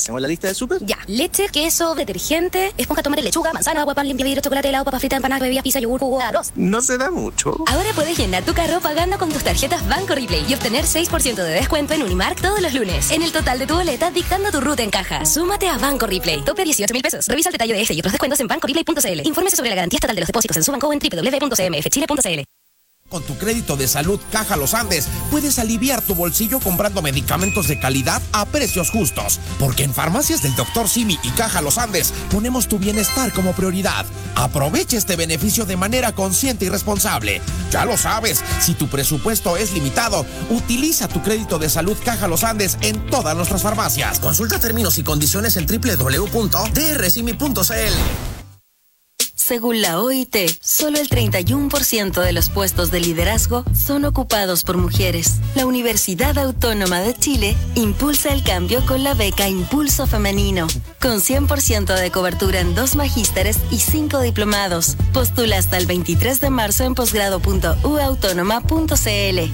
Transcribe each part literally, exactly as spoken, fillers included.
¿Tenemos la lista del súper? Ya, leche, queso, detergente, esponja, tomate, lechuga, manzana, agua, pan, limpia vidrio, chocolate, helado, papa frita, empanada, bebidas, pizza, yogur, jugo, arroz. No se da mucho. Ahora puedes llenar tu carro pagando con tus tarjetas Banco Replay y obtener seis por ciento de descuento en Unimark todos los lunes. En el total de tu boleta, dictando tu ruta en caja. Súmate a Banco Replay. Tope dieciocho mil pesos. Revisa el detalle de este y otros descuentos en banco replay punto c l. Infórmese sobre la garantía estatal de los depósitos en su banco en doble u doble u doble u punto c m f chile punto c l. Con tu crédito de salud Caja Los Andes, puedes aliviar tu bolsillo comprando medicamentos de calidad a precios justos. Porque en Farmacias del doctor Simi y Caja Los Andes ponemos tu bienestar como prioridad. Aprovecha este beneficio de manera consciente y responsable. Ya lo sabes, si tu presupuesto es limitado, utiliza tu crédito de salud Caja Los Andes en todas nuestras farmacias. Consulta términos y condiciones en doble u doble u doble u punto d r simi punto c l. Según la O I T, solo el treinta y uno por ciento de los puestos de liderazgo son ocupados por mujeres. La Universidad Autónoma de Chile impulsa el cambio con la beca Impulso Femenino, con cien por ciento de cobertura en dos magísteres y cinco diplomados. Postula hasta el veintitrés de marzo en posgrado punto u autónoma punto c l.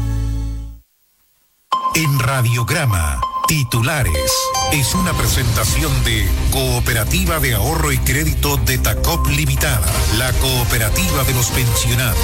En Radiograma, titulares. Es una presentación de Cooperativa de Ahorro y Crédito de Tacop Limitada, la cooperativa de los pensionados.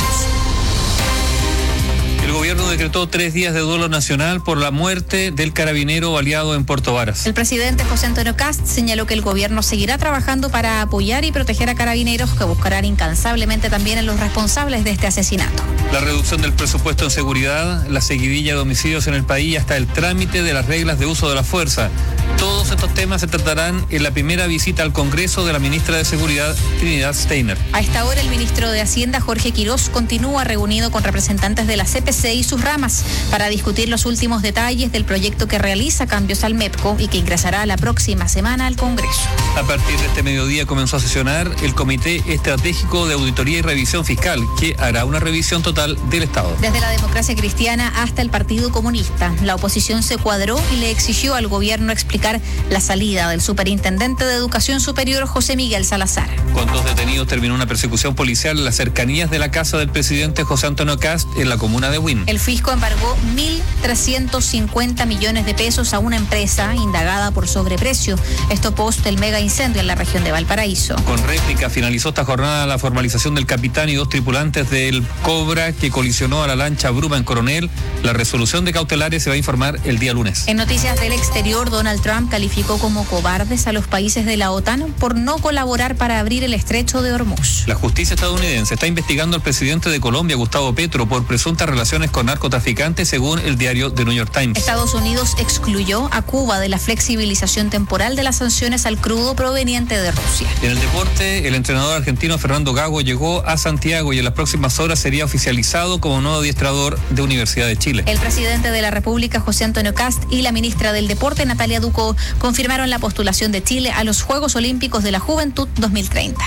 El gobierno decretó tres días de duelo nacional por la muerte del carabinero baleado en Puerto Varas. El presidente José Antonio Kast señaló que el gobierno seguirá trabajando para apoyar y proteger a carabineros que buscarán incansablemente también en los responsables de este asesinato. La reducción del presupuesto en seguridad, la seguidilla de homicidios en el país y hasta el trámite de las reglas de uso de la fuerza. Todos estos temas se tratarán en la primera visita al Congreso de la ministra de Seguridad, Trinidad Steiner. A esta hora, el ministro de Hacienda, Jorge Quirós, continúa reunido con representantes de la C P C y sus ramas para discutir los últimos detalles del proyecto que realiza cambios al MEPCO y que ingresará la próxima semana al Congreso. A partir de este mediodía comenzó a sesionar el Comité Estratégico de Auditoría y Revisión Fiscal, que hará una revisión total del Estado. Desde la Democracia Cristiana hasta el Partido Comunista, la oposición se cuadró y le exigió al gobierno explicar la salida del superintendente de Educación Superior, José Miguel Salazar. Con dos detenidos terminó una persecución policial en las cercanías de la casa del presidente José Antonio Kast en la comuna de Huín. El fisco embargó mil trescientos cincuenta millones de pesos a una empresa indagada por sobreprecio. Esto post el mega incendio en la región de Valparaíso. Con réplica finalizó esta jornada la formalización del capitán y dos tripulantes del Cobra que colisionó a la lancha Bruma en Coronel. La resolución de cautelares se va a informar el día lunes. En noticias del exterior, Donald Trump calificó como cobardes a los países de la OTAN por no colaborar para abrir el estrecho de Hormuz. La justicia estadounidense está investigando al presidente de Colombia, Gustavo Petro, por presuntas relaciones con narcotraficantes, según el diario The New York Times. Estados Unidos excluyó a Cuba de la flexibilización temporal de las sanciones al crudo proveniente de Rusia. En el deporte, el entrenador argentino Fernando Gago llegó a Santiago y en las próximas horas sería oficializado como nuevo adiestrador de Universidad de Chile. El presidente de la República, José Antonio Kast, y la ministra del Deporte, Natalia Ducó, confirmaron la postulación de Chile a los Juegos Olímpicos de la Juventud dos mil treinta.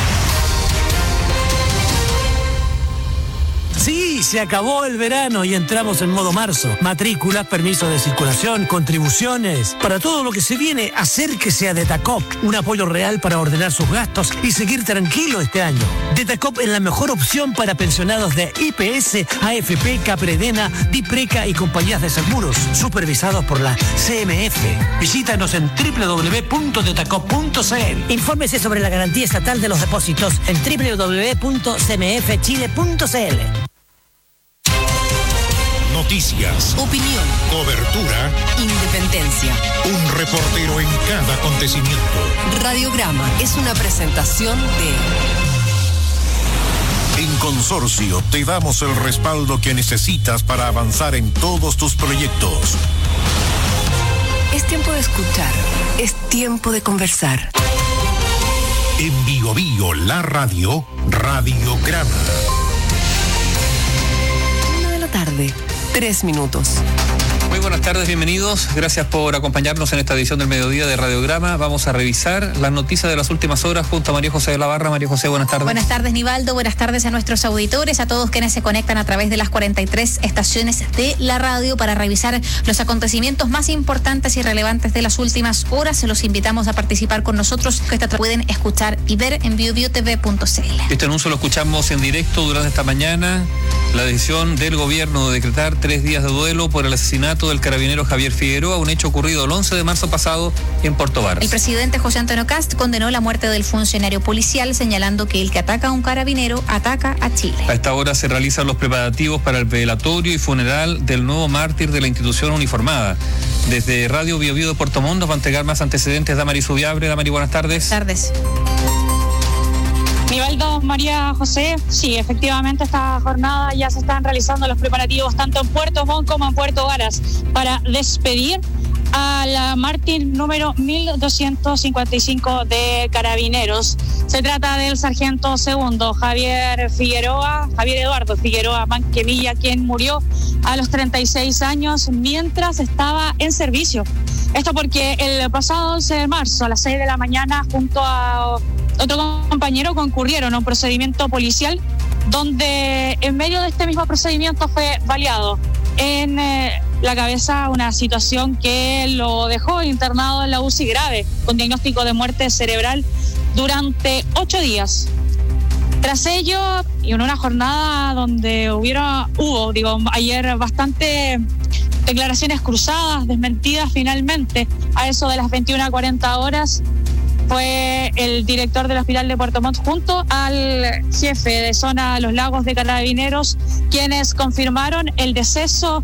Sí, se acabó el verano y entramos en modo marzo. Matrículas, permisos de circulación, contribuciones. Para todo lo que se viene, acérquese a Detacop. Un apoyo real para ordenar sus gastos y seguir tranquilo este año. Detacop es la mejor opción para pensionados de I P S, A F P, Capredena, Dipreca y compañías de seguros, supervisados por la C M F. Visítanos en doble u doble u doble u punto detacop punto c l. Infórmese sobre la garantía estatal de los depósitos en doble u doble u doble u punto c m f chile punto c l. Noticias, opinión, cobertura, independencia. Un reportero en cada acontecimiento. Radiograma es una presentación de... En Consorcio te damos el respaldo que necesitas para avanzar en todos tus proyectos. Es tiempo de escuchar, es tiempo de conversar. En Bio Bio, la radio, Radiograma. Una de la tarde. Tres minutos. Muy buenas tardes, bienvenidos. Gracias por acompañarnos en esta edición del mediodía de Radiograma. Vamos a revisar las noticias de las últimas horas junto a María José de la Barra. María José, buenas tardes. Buenas tardes, Nivaldo. Buenas tardes a nuestros auditores, a todos quienes se conectan a través de las cuarenta y tres estaciones de la radio para revisar los acontecimientos más importantes y relevantes de las últimas horas. Los invitamos a participar con nosotros, que esta pueden escuchar y ver en bio bio t v punto c l. Este anuncio lo escuchamos en directo durante esta mañana. La decisión del gobierno de decretar tres días de duelo por el asesinato asesinato del carabinero Javier Figueroa, un hecho ocurrido el once de marzo pasado en Puerto Varas. El presidente José Antonio Kast condenó la muerte del funcionario policial, señalando que el que ataca a un carabinero ataca a Chile. A esta hora se realizan los preparativos para el velatorio y funeral del nuevo mártir de la institución uniformada. Desde Radio Bio Bio de Puerto Montt va a entregar más antecedentes Damaris Ubiabre. Damaris, buenas tardes. Buenas tardes. Nivaldo, María José, sí, efectivamente esta jornada ya se están realizando los preparativos tanto en Puerto Montt como en Puerto Varas para despedir a la mártir número mil doscientos cincuenta y cinco de Carabineros. Se trata del sargento segundo Javier Figueroa, Javier Eduardo Figueroa Manquemilla, quien murió a los treinta y seis años mientras estaba en servicio. Esto porque el pasado once de marzo a las seis de la mañana, junto a otro compañero, concurrieron a un procedimiento policial donde en medio de este mismo procedimiento fue baleado en eh, la cabeza, una situación que lo dejó internado en la U C I grave con diagnóstico de muerte cerebral durante ocho días. Tras ello, y en una jornada donde hubiera, hubo, digo, ayer bastante declaraciones cruzadas, desmentidas finalmente, a eso de las veintiuna cuarenta horas, fue el director del Hospital de Puerto Montt junto al jefe de zona Los Lagos de Carabineros quienes confirmaron el deceso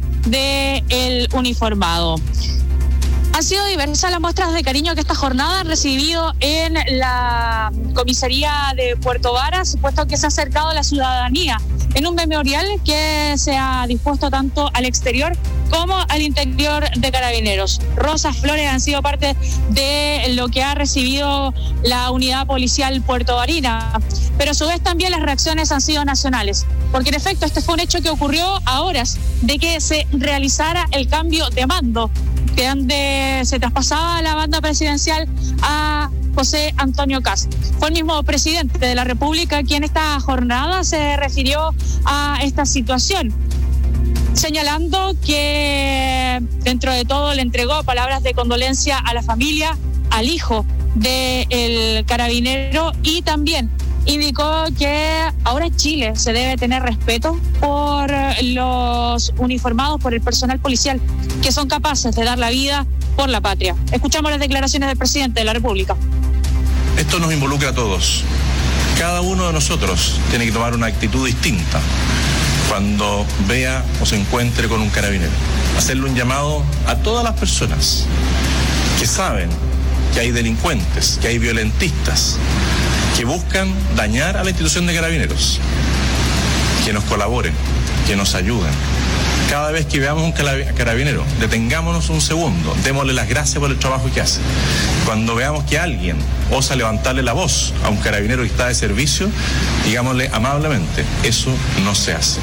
del uniformado. Han sido diversas las muestras de cariño que esta jornada ha recibido en la comisaría de Puerto Varas, puesto que se ha acercado a la ciudadanía en un memorial que se ha dispuesto tanto al exterior como al interior de Carabineros. Rosas, flores han sido parte de lo que ha recibido la unidad policial puertovarina, pero a su vez también las reacciones han sido nacionales, porque en efecto este fue un hecho que ocurrió a horas de que se realizara el cambio de mando, que donde se traspasaba la banda presidencial a José Antonio Kast. Fue el mismo presidente de la República quien esta jornada se refirió a esta situación, señalando que dentro de todo le entregó palabras de condolencia a la familia, al hijo del carabinero, y también indicó que ahora en Chile se debe tener respeto por los uniformados, por el personal policial, que son capaces de dar la vida por la patria. Escuchamos las declaraciones del presidente de la República. Esto nos involucra a todos. Cada uno de nosotros tiene que tomar una actitud distinta cuando vea o se encuentre con un carabinero. Hacerle un llamado a todas las personas que saben que hay delincuentes, que hay violentistas, que buscan dañar a la institución de Carabineros, que nos colaboren, que nos ayuden. Cada vez que veamos un carabinero, detengámonos un segundo, démosle las gracias por el trabajo que hace. Cuando veamos que alguien osa levantarle la voz a un carabinero que está de servicio, digámosle amablemente, eso no se hace.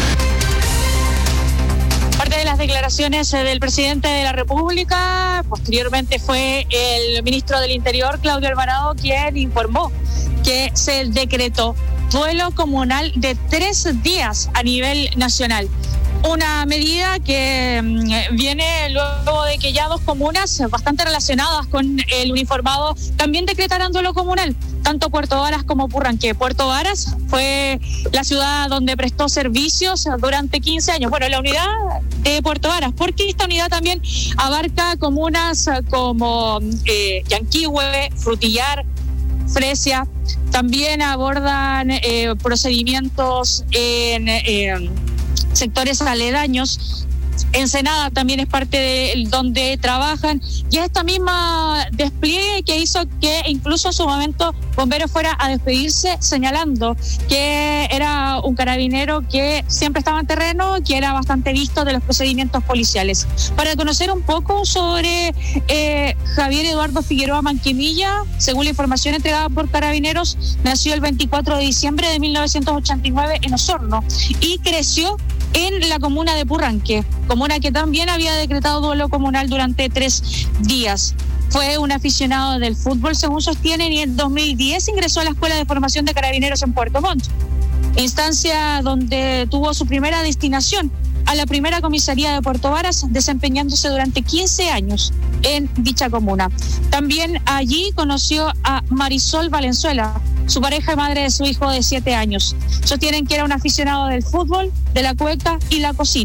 Parte de las declaraciones del presidente de la República, posteriormente fue el ministro del Interior, Claudio Alvarado, quien informó que se decretó duelo comunal de tres días a nivel nacional. Una medida que viene luego de que ya dos comunas bastante relacionadas con el uniformado también decretaran duelo comunal, tanto Puerto Varas como Purranque. Puerto Varas fue la ciudad donde prestó servicios durante quince años. Bueno, la unidad de Puerto Varas, porque esta unidad también abarca comunas como eh, Yanquihue, Frutillar, Fresia. También abordan eh, procedimientos en Eh, sectores aledaños. Ensenada también es parte de donde trabajan, y esta misma despliegue que hizo que incluso en su momento Bomberos fuera a despedirse, señalando que era un carabinero que siempre estaba en terreno, que era bastante visto de los procedimientos policiales. Para conocer un poco sobre eh, Javier Eduardo Figueroa Manquemilla, según la información entregada por Carabineros, nació el veinticuatro de diciembre de mil novecientos ochenta y nueve en Osorno y creció en la comuna de Purranque, comuna que también había decretado duelo comunal durante tres días. Fue un aficionado del fútbol, según sostienen, y en dos mil diez ingresó a la Escuela de Formación de Carabineros en Puerto Montt, instancia donde tuvo su primera destinación a la primera comisaría de Puerto Varas, desempeñándose durante quince años en dicha comuna. También allí conoció a Marisol Valenzuela, su pareja y madre de su hijo de siete años. Sostienen que era un aficionado del fútbol, de la cueca y la cocina.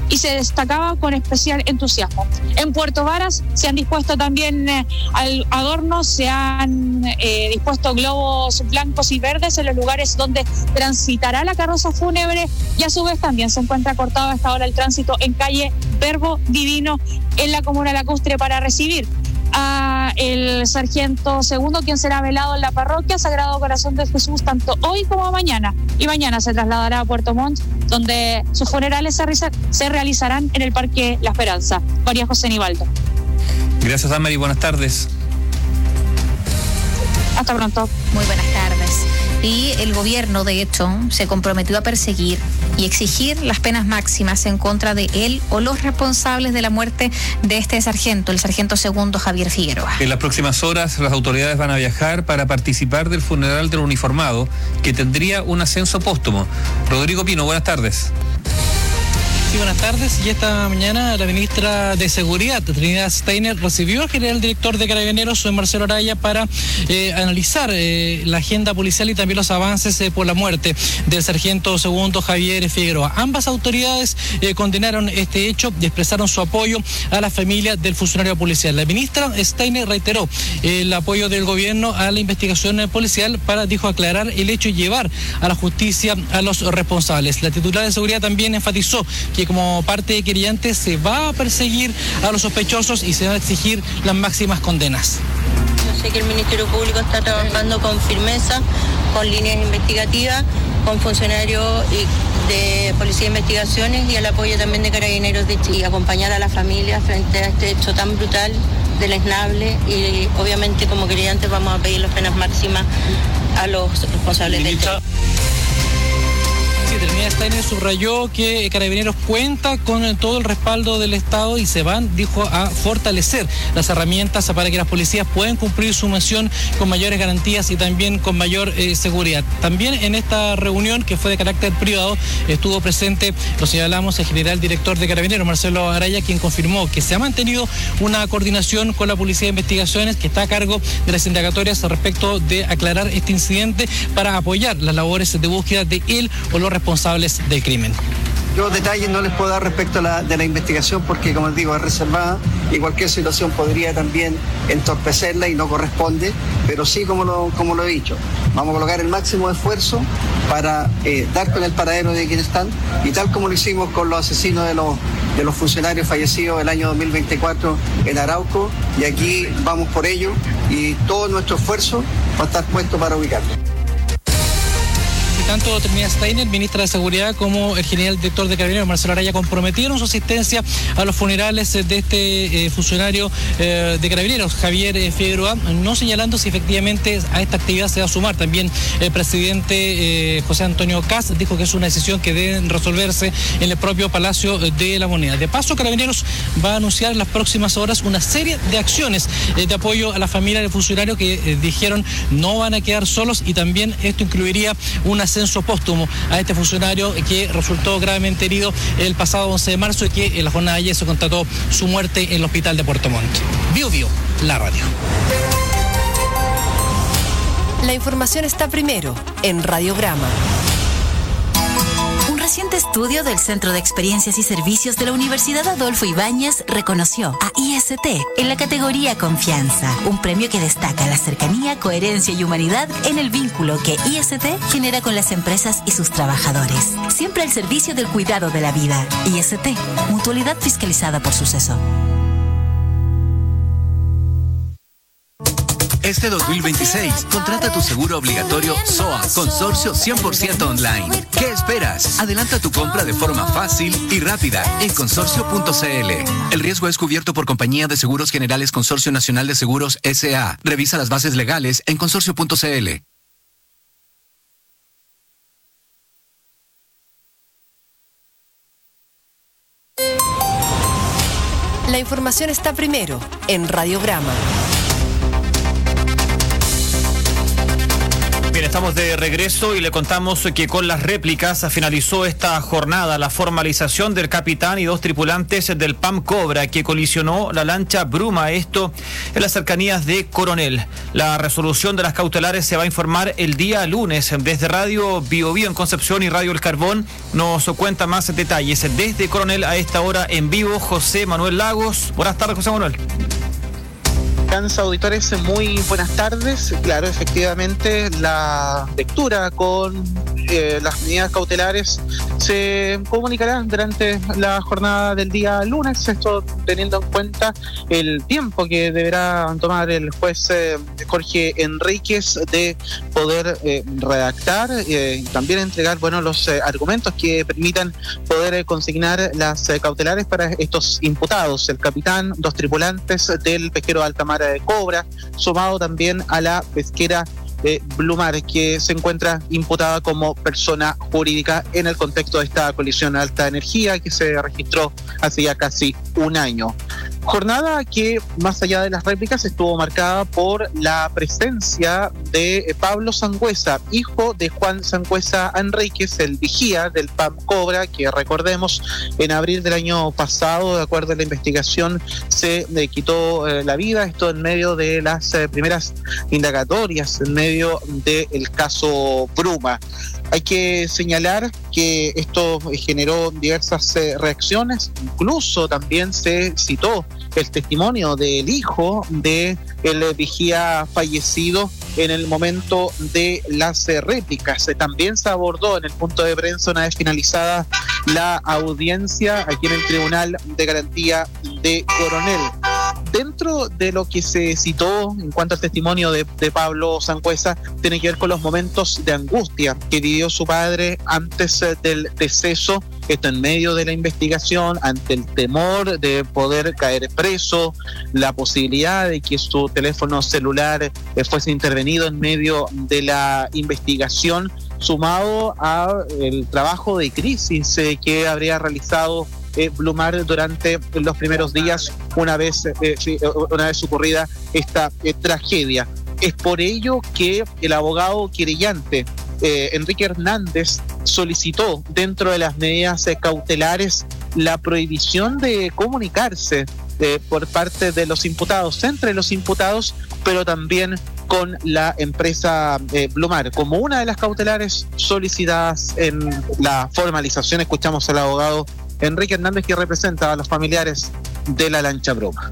y se destacaba con especial entusiasmo. En Puerto Varas se han dispuesto también eh, adornos, se han eh, dispuesto globos blancos y verdes en los lugares donde transitará la carroza fúnebre, y a su vez también se encuentra cortado a esta hora el tránsito en calle Verbo Divino en la comuna lacustre para recibir a el sargento segundo, quien será velado en la parroquia Sagrado Corazón de Jesús tanto hoy como mañana, y mañana se trasladará a Puerto Montt, donde sus funerales se, se realizarán en el Parque La Esperanza. María José Nivaldo. Gracias, Amari, buenas tardes. Hasta pronto. Muy buenas tardes. Y el gobierno, de hecho, se comprometió a perseguir y exigir las penas máximas en contra de él o los responsables de la muerte de este sargento, el sargento segundo Javier Figueroa. En las próximas horas, las autoridades van a viajar para participar del funeral del uniformado, que tendría un ascenso póstumo. Rodrigo Pino, buenas tardes. Sí, buenas tardes. Y esta mañana la ministra de Seguridad, Trinidad Steiner, recibió al general director de Carabineros, Marcelo Araya, para eh, analizar eh, la agenda policial y también los avances eh, por la muerte del sargento segundo Javier Figueroa. Ambas autoridades eh, condenaron este hecho y expresaron su apoyo a la familia del funcionario policial. La ministra Steiner reiteró eh, el apoyo del gobierno a la investigación eh, policial para, dijo, aclarar el hecho y llevar a la justicia a los responsables. La titular de Seguridad también enfatizó que como parte de querellantes se va a perseguir a los sospechosos y se van a exigir las máximas condenas. Yo sé que el Ministerio Público está trabajando con firmeza, con líneas investigativas, con funcionarios de Policía de Investigaciones y el apoyo también de Carabineros de Chile, y acompañar a la familia frente a este hecho tan brutal, deleznable, y obviamente como querellantes vamos a pedir las penas máximas a los responsables del hecho. Trinidad Steiner subrayó que Carabineros cuenta con todo el respaldo del Estado y se van, dijo, a fortalecer las herramientas para que las policías puedan cumplir su misión con mayores garantías y también con mayor eh, seguridad. También en esta reunión, que fue de carácter privado, estuvo presente, lo señalamos, el general director de Carabineros, Marcelo Araya, quien confirmó que se ha mantenido una coordinación con la Policía de Investigaciones, que está a cargo de las indagatorias respecto de aclarar este incidente para apoyar las labores de búsqueda de él o los responsables del crimen. Yo detalles no les puedo dar respecto a la, de la investigación porque, como les digo, es reservada y cualquier situación podría también entorpecerla y no corresponde, pero sí, como lo, como lo he dicho, vamos a colocar el máximo esfuerzo para eh, dar con el paradero de quienes están, y tal como lo hicimos con los asesinos de los, de los funcionarios fallecidos el año dos mil veinticuatro en Arauco, y aquí vamos por ello y todo nuestro esfuerzo va a estar puesto para ubicarlo. Tanto Trinidad Steiner, ministra de Seguridad, como el general director de Carabineros, Marcelo Araya, comprometieron su asistencia a los funerales de este eh, funcionario eh, de Carabineros, Javier eh, Figueroa, no señalando si efectivamente a esta actividad se va a sumar. También el presidente eh, José Antonio Kast dijo que es una decisión que debe resolverse en el propio Palacio de la Moneda. De paso, Carabineros va a anunciar en las próximas horas una serie de acciones eh, de apoyo a la familia del funcionario que eh, dijeron no van a quedar solos, y también esto incluiría una ascenso póstumo a este funcionario que resultó gravemente herido el pasado once de marzo y que en la jornada de ayer se constató su muerte en el hospital de Puerto Montt. Bio Bio, la radio. La información está primero en Radiograma. Un reciente estudio del Centro de Experiencias y Servicios de la Universidad Adolfo Ibáñez reconoció a I S T en la categoría Confianza, un premio que destaca la cercanía, coherencia y humanidad en el vínculo que I S T genera con las empresas y sus trabajadores, siempre al servicio del cuidado de la vida. I S T, mutualidad fiscalizada por Suceso. Este dos mil veintiséis, contrata tu seguro obligatorio S O A, consorcio cien por ciento online. ¿Qué esperas? Adelanta tu compra de forma fácil y rápida en consorcio punto c l. El riesgo es cubierto por Compañía de Seguros Generales Consorcio Nacional de Seguros S A. Revisa las bases legales en consorcio punto c l. La información está primero en Radiograma. Bien, estamos de regreso y le contamos que con las réplicas finalizó esta jornada la formalización del capitán y dos tripulantes del P A M Cobra que colisionó la lancha Bruma, esto en las cercanías de Coronel. La resolución de las cautelares se va a informar el día lunes. Desde Radio Bio Bio en Concepción y Radio El Carbón nos cuenta más detalles. Desde Coronel a esta hora en vivo, José Manuel Lagos. Buenas tardes, José Manuel. Auditores, muy buenas tardes. Claro, efectivamente, la lectura con eh, las medidas cautelares se comunicará durante la jornada del día lunes, esto teniendo en cuenta el tiempo que deberá tomar el juez eh, Jorge Enríquez de poder eh, redactar eh, y también entregar bueno los eh, argumentos que permitan poder eh, consignar las eh, cautelares para estos imputados, el capitán, dos tripulantes del pesquero de alta mar de Cobra, sumado también a la pesquera de Blumar, que se encuentra imputada como persona jurídica en el contexto de esta colisión de alta energía que se registró hace ya casi un año. Jornada que, más allá de las réplicas, estuvo marcada por la presencia de Pablo Sangüesa, hijo de Juan Sangüesa Enríquez, el vigía del P A M Cobra, que recordemos, en abril del año pasado, de acuerdo a la investigación, se le quitó eh, la vida, esto en medio de las eh, primeras indagatorias, en medio del caso Bruma. Hay que señalar que esto generó diversas eh, reacciones, incluso también se citó el testimonio del hijo de el vigía fallecido en el momento de las eh, réplicas. Eh, también se abordó en el punto de prensa una vez finalizada la audiencia aquí en el Tribunal de Garantía de Coronel. Dentro de lo que se citó en cuanto al testimonio de, de Pablo Sangüesa, tiene que ver con los momentos de angustia que vivió su padre antes eh, del deceso, esto en medio de la investigación, ante el temor de poder caer preso, la posibilidad de que su teléfono celular eh, fuese intervenido en medio de la investigación, sumado a el trabajo de crisis eh, que habría realizado Eh, Blumar durante los primeros días una vez eh, una vez ocurrida esta eh, tragedia. Es por ello que el abogado querellante eh, Enrique Hernández solicitó dentro de las medidas eh, cautelares la prohibición de comunicarse eh, por parte de los imputados, entre los imputados, pero también con la empresa eh, Blumar. Como una de las cautelares solicitadas en la formalización, escuchamos al abogado Enrique Hernández, que representa a los familiares de la lancha Bruma.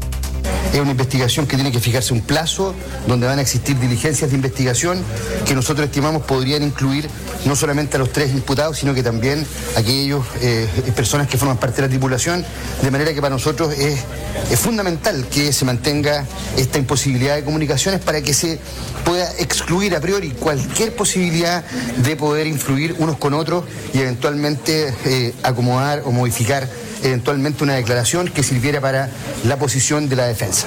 Es una investigación que tiene que fijarse un plazo, donde van a existir diligencias de investigación que nosotros estimamos podrían incluir no solamente a los tres imputados, sino que también a aquellos eh, personas que forman parte de la tripulación, de manera que para nosotros es, es fundamental que se mantenga esta imposibilidad de comunicaciones para que se pueda excluir a priori cualquier posibilidad de poder influir unos con otros y eventualmente eh, acomodar o modificar eventualmente una declaración que sirviera para la posición de la defensa.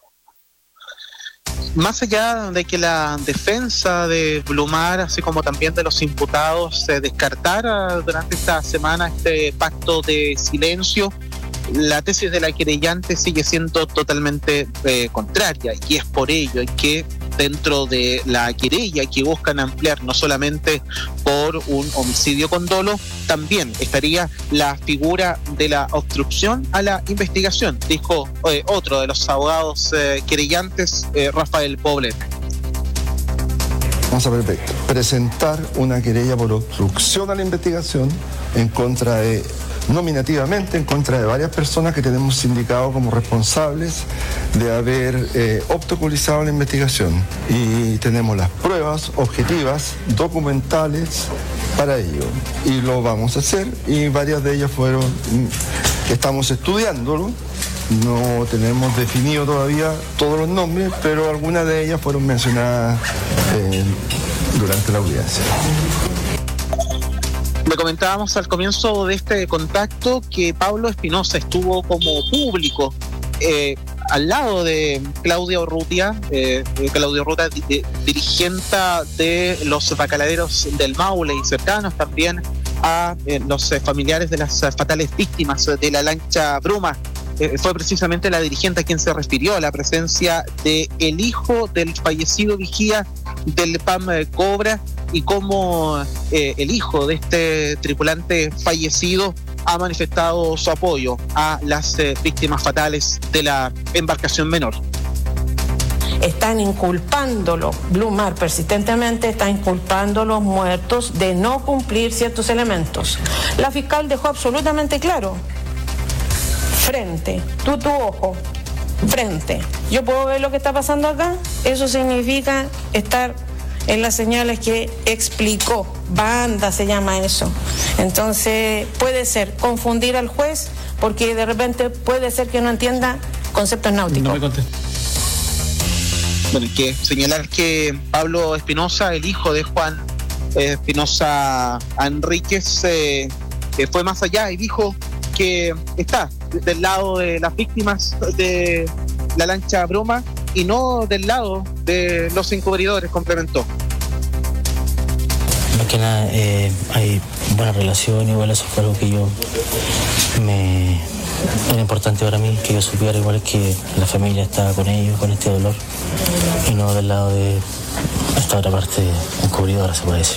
Más allá de que la defensa de Blumar, así como también de los imputados, se descartara durante esta semana este pacto de silencio, la tesis de la querellante sigue siendo totalmente eh, contraria, y es por ello que dentro de la querella que buscan ampliar no solamente por un homicidio con dolo, también estaría la figura de la obstrucción a la investigación, dijo eh, otro de los abogados eh, querellantes, eh, Rafael Poblete. Vamos a pre- presentar una querella por obstrucción a la investigación en contra de, nominativamente, en contra de varias personas que tenemos sindicados como responsables de haber eh, obstaculizado la investigación. Y tenemos las pruebas objetivas, documentales para ello. Y lo vamos a hacer, y varias de ellas fueron, estamos estudiándolo. No tenemos definido todavía todos los nombres, pero algunas de ellas fueron mencionadas eh, durante la audiencia. Le comentábamos al comienzo de este contacto que Pablo Espinosa estuvo como público eh, al lado de Claudia Urrutia, eh, Claudia Urrutia, di- dirigente de los bacaladeros del Maule y cercanos también a eh, los eh, familiares de las eh, fatales víctimas de la lancha Bruma. Eh, fue precisamente la dirigente a quien se refirió a la presencia de el hijo del fallecido vigía del P A M Cobra y cómo eh, el hijo de este tripulante fallecido ha manifestado su apoyo a las eh, víctimas fatales de la embarcación menor. Están inculpándolo, Blue Mar persistentemente está inculpando a los muertos de no cumplir ciertos elementos. La fiscal dejó absolutamente claro, frente, tú tu ojo, frente. Yo puedo ver lo que está pasando acá, eso significa estar en las señales que explicó, banda se llama eso. Entonces puede ser confundir al juez porque de repente puede ser que no entienda conceptos náuticos. No me contesté. Bueno, hay que señalar que Pablo Espinosa, el hijo de Juan Espinosa Enríquez, eh, eh, fue más allá y dijo que está del lado de las víctimas de la lancha Bruma y no del lado de los encubridores, complementó. Más que nada, eh, hay buena relación, igual eso fue algo que yo me... Era importante para mí que yo supiera igual que la familia estaba con ellos, con este dolor, y no del lado de esta otra parte encubridora, se puede decir.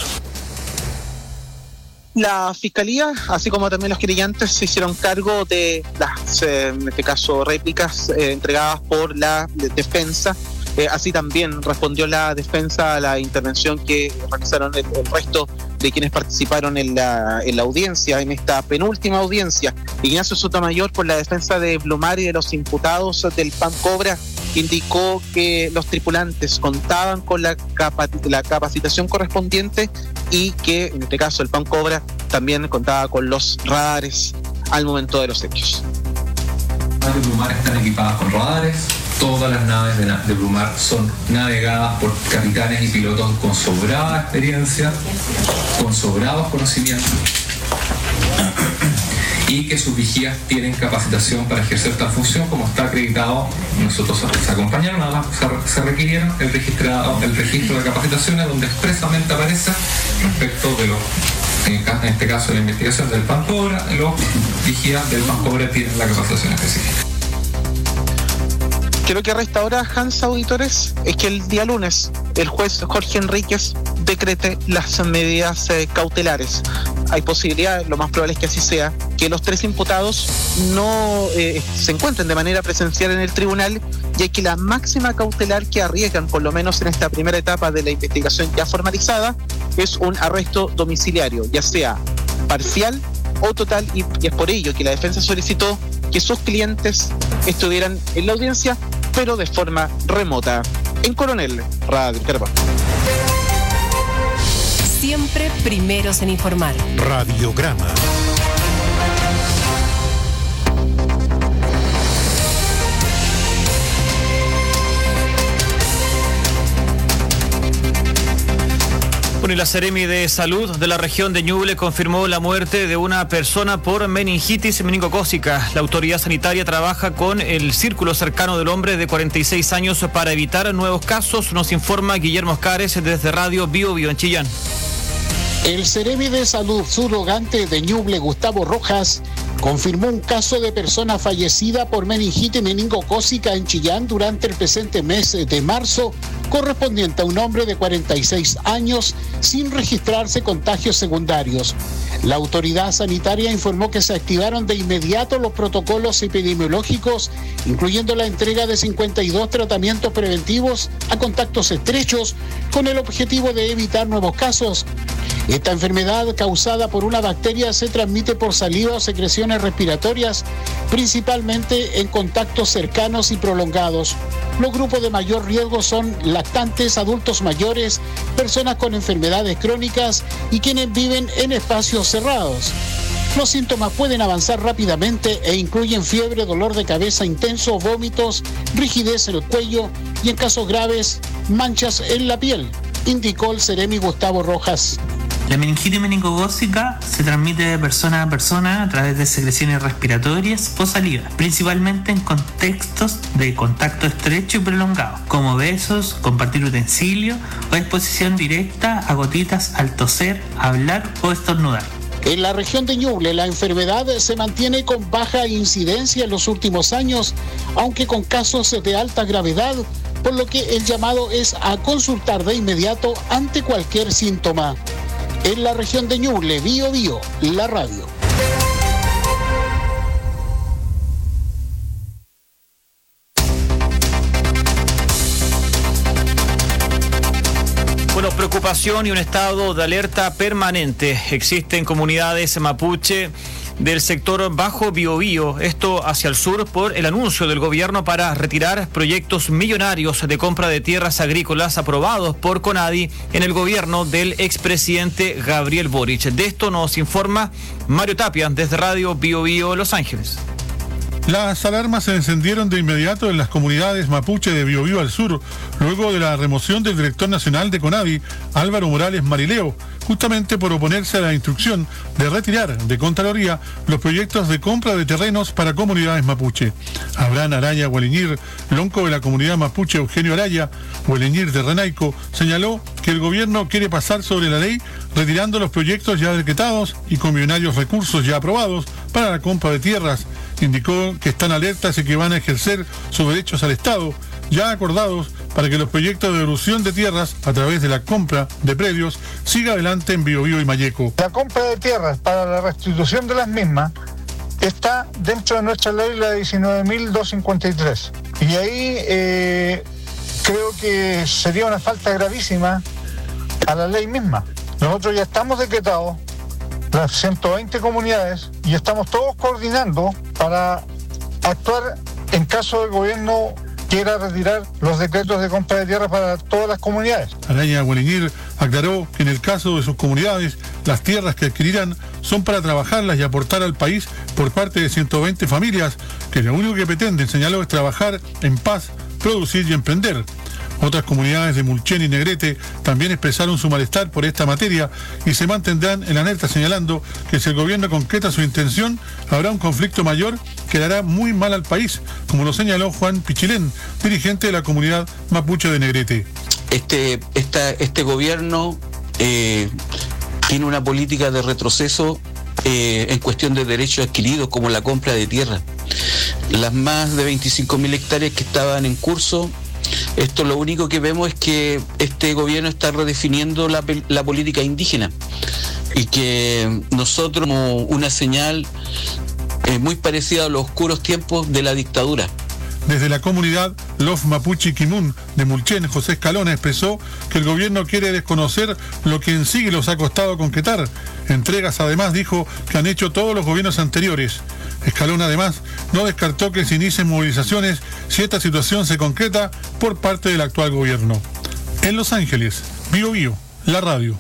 La fiscalía, así como también los querellantes, se hicieron cargo de las, eh, en este caso, réplicas eh, entregadas por la defensa. Eh, así también respondió la defensa a la intervención que realizaron el, el resto de quienes participaron en la, en la audiencia, en esta penúltima audiencia. Ignacio Sotomayor, por la defensa de Blue Mar y de los imputados del P A M Cobra, indicó que los tripulantes contaban con la, capa, la capacitación correspondiente y que, en este caso, el P A M Cobra también contaba con los radares al momento de los hechos. Las de Blue Mar están equipadas con radares. Todas las naves de, de Blue Mar son navegadas por capitanes y pilotos con sobrada experiencia, con sobrados conocimientos, y que sus vigías tienen capacitación para ejercer tal función como está acreditado. Nosotros se acompañaron, nada más se, se requirieron el, registrado, el registro de capacitaciones donde expresamente aparece respecto de los, en este caso la investigación del P A M Cobra, los vigías del P A M Cobra tienen la capacitación específica. Que lo que resta ahora, Hans, auditores, es que el día lunes el juez Jorge Enríquez decrete las medidas eh, cautelares. Hay posibilidad, lo más probable es que así sea, que los tres imputados no eh, se encuentren de manera presencial en el tribunal, ya que la máxima cautelar que arriesgan, por lo menos en esta primera etapa de la investigación ya formalizada, es un arresto domiciliario, ya sea parcial o total, y, y es por ello que la defensa solicitó que sus clientes estuvieran en la audiencia, pero de forma remota. En Coronel, Radio Carpa. Siempre primeros en informar. Radiograma. Bueno, y la Seremi de Salud de la región de Ñuble confirmó la muerte de una persona por meningitis meningocócica. La autoridad sanitaria trabaja con el círculo cercano del hombre de cuarenta y seis años para evitar nuevos casos, nos informa Guillermo Oscares desde Radio Bio Bio en Chillán. El Seremi de Salud subrogante de Ñuble, Gustavo Rojas, confirmó un caso de persona fallecida por meningitis meningocócica en Chillán durante el presente mes de marzo, correspondiente a un hombre de cuarenta y seis años, sin registrarse contagios secundarios. La autoridad sanitaria informó que se activaron de inmediato los protocolos epidemiológicos, incluyendo la entrega de cincuenta y dos tratamientos preventivos a contactos estrechos, con el objetivo de evitar nuevos casos. Esta enfermedad, causada por una bacteria, se transmite por saliva o secreciones respiratorias, principalmente en contactos cercanos y prolongados. Los grupos de mayor riesgo son lactantes, adultos mayores, personas con enfermedades crónicas y quienes viven en espacios cerrados. Los síntomas pueden avanzar rápidamente e incluyen fiebre, dolor de cabeza intenso, vómitos, rigidez en el cuello y, en casos graves, manchas en la piel, indicó el Seremi Gustavo Rojas. La meningitis meningocócica se transmite de persona a persona a través de secreciones respiratorias o saliva, principalmente en contextos de contacto estrecho y prolongado, como besos, compartir utensilios o exposición directa a gotitas al toser, hablar o estornudar. En la región de Ñuble, la enfermedad se mantiene con baja incidencia en los últimos años, aunque con casos de alta gravedad, por lo que el llamado es a consultar de inmediato ante cualquier síntoma. En la región de Ñuble, Bío Bío, la radio. Bueno, preocupación y un estado de alerta permanente. Existen comunidades mapuche del sector Bajo Biobío, esto hacia el sur, por el anuncio del gobierno para retirar proyectos millonarios de compra de tierras agrícolas aprobados por CONADI en el gobierno del expresidente Gabriel Boric. De esto nos informa Mario Tapia desde Radio Biobío Los Ángeles. Las alarmas se encendieron de inmediato en las comunidades mapuche de Biobío al sur, luego de la remoción del director nacional de CONADI, Álvaro Morales Marileo, justamente por oponerse a la instrucción de retirar de Contraloría los proyectos de compra de terrenos para comunidades mapuche. Abraham Araya Hueleñir, lonco de la comunidad mapuche Eugenio Araya, Hueleñir de Renaico, señaló que el gobierno quiere pasar sobre la ley retirando los proyectos ya decretados y con millonarios recursos ya aprobados para la compra de tierras. Indicó que están alertas y que van a ejercer sus derechos al Estado, ya acordados para que los proyectos de devolución de tierras a través de la compra de predios siga adelante en Biobío y Malleco. La compra de tierras para la restitución de las mismas está dentro de nuestra ley, la diecinueve mil doscientos cincuenta y tres. Y ahí eh, creo que sería una falta gravísima a la ley misma. Nosotros ya estamos decretados, las ciento veinte comunidades, y estamos todos coordinando para actuar en caso del gobierno quiera retirar los decretos de compra de tierra para todas las comunidades. Araya Hueleñir aclaró que en el caso de sus comunidades, las tierras que adquirirán son para trabajarlas y aportar al país por parte de ciento veinte familias, que lo único que pretenden, señaló, es trabajar en paz, producir y emprender. Otras comunidades de Mulchen y Negrete también expresaron su malestar por esta materia y se mantendrán en alerta, señalando que si el gobierno concreta su intención, habrá un conflicto mayor que le hará muy mal al país, como lo señaló Juan Pichilén, dirigente de la comunidad mapuche de Negrete. Este, esta, este gobierno eh, tiene una política de retroceso eh, en cuestión de derechos adquiridos, como la compra de tierra. Las más de veinticinco mil hectáreas que estaban en curso, esto lo único que vemos es que este gobierno está redefiniendo la, la política indígena y que nosotros, como una señal eh, muy parecida a los oscuros tiempos de la dictadura. Desde la comunidad Lof Mapuche Kimun de Mulchen, José Escalona expresó que el gobierno quiere desconocer lo que en siglos ha costado concretar. Entregas, además, dijo que han hecho todos los gobiernos anteriores. Escalona, además, no descartó que se inicien movilizaciones si esta situación se concreta por parte del actual gobierno. En Los Ángeles, Bío Bío, la radio.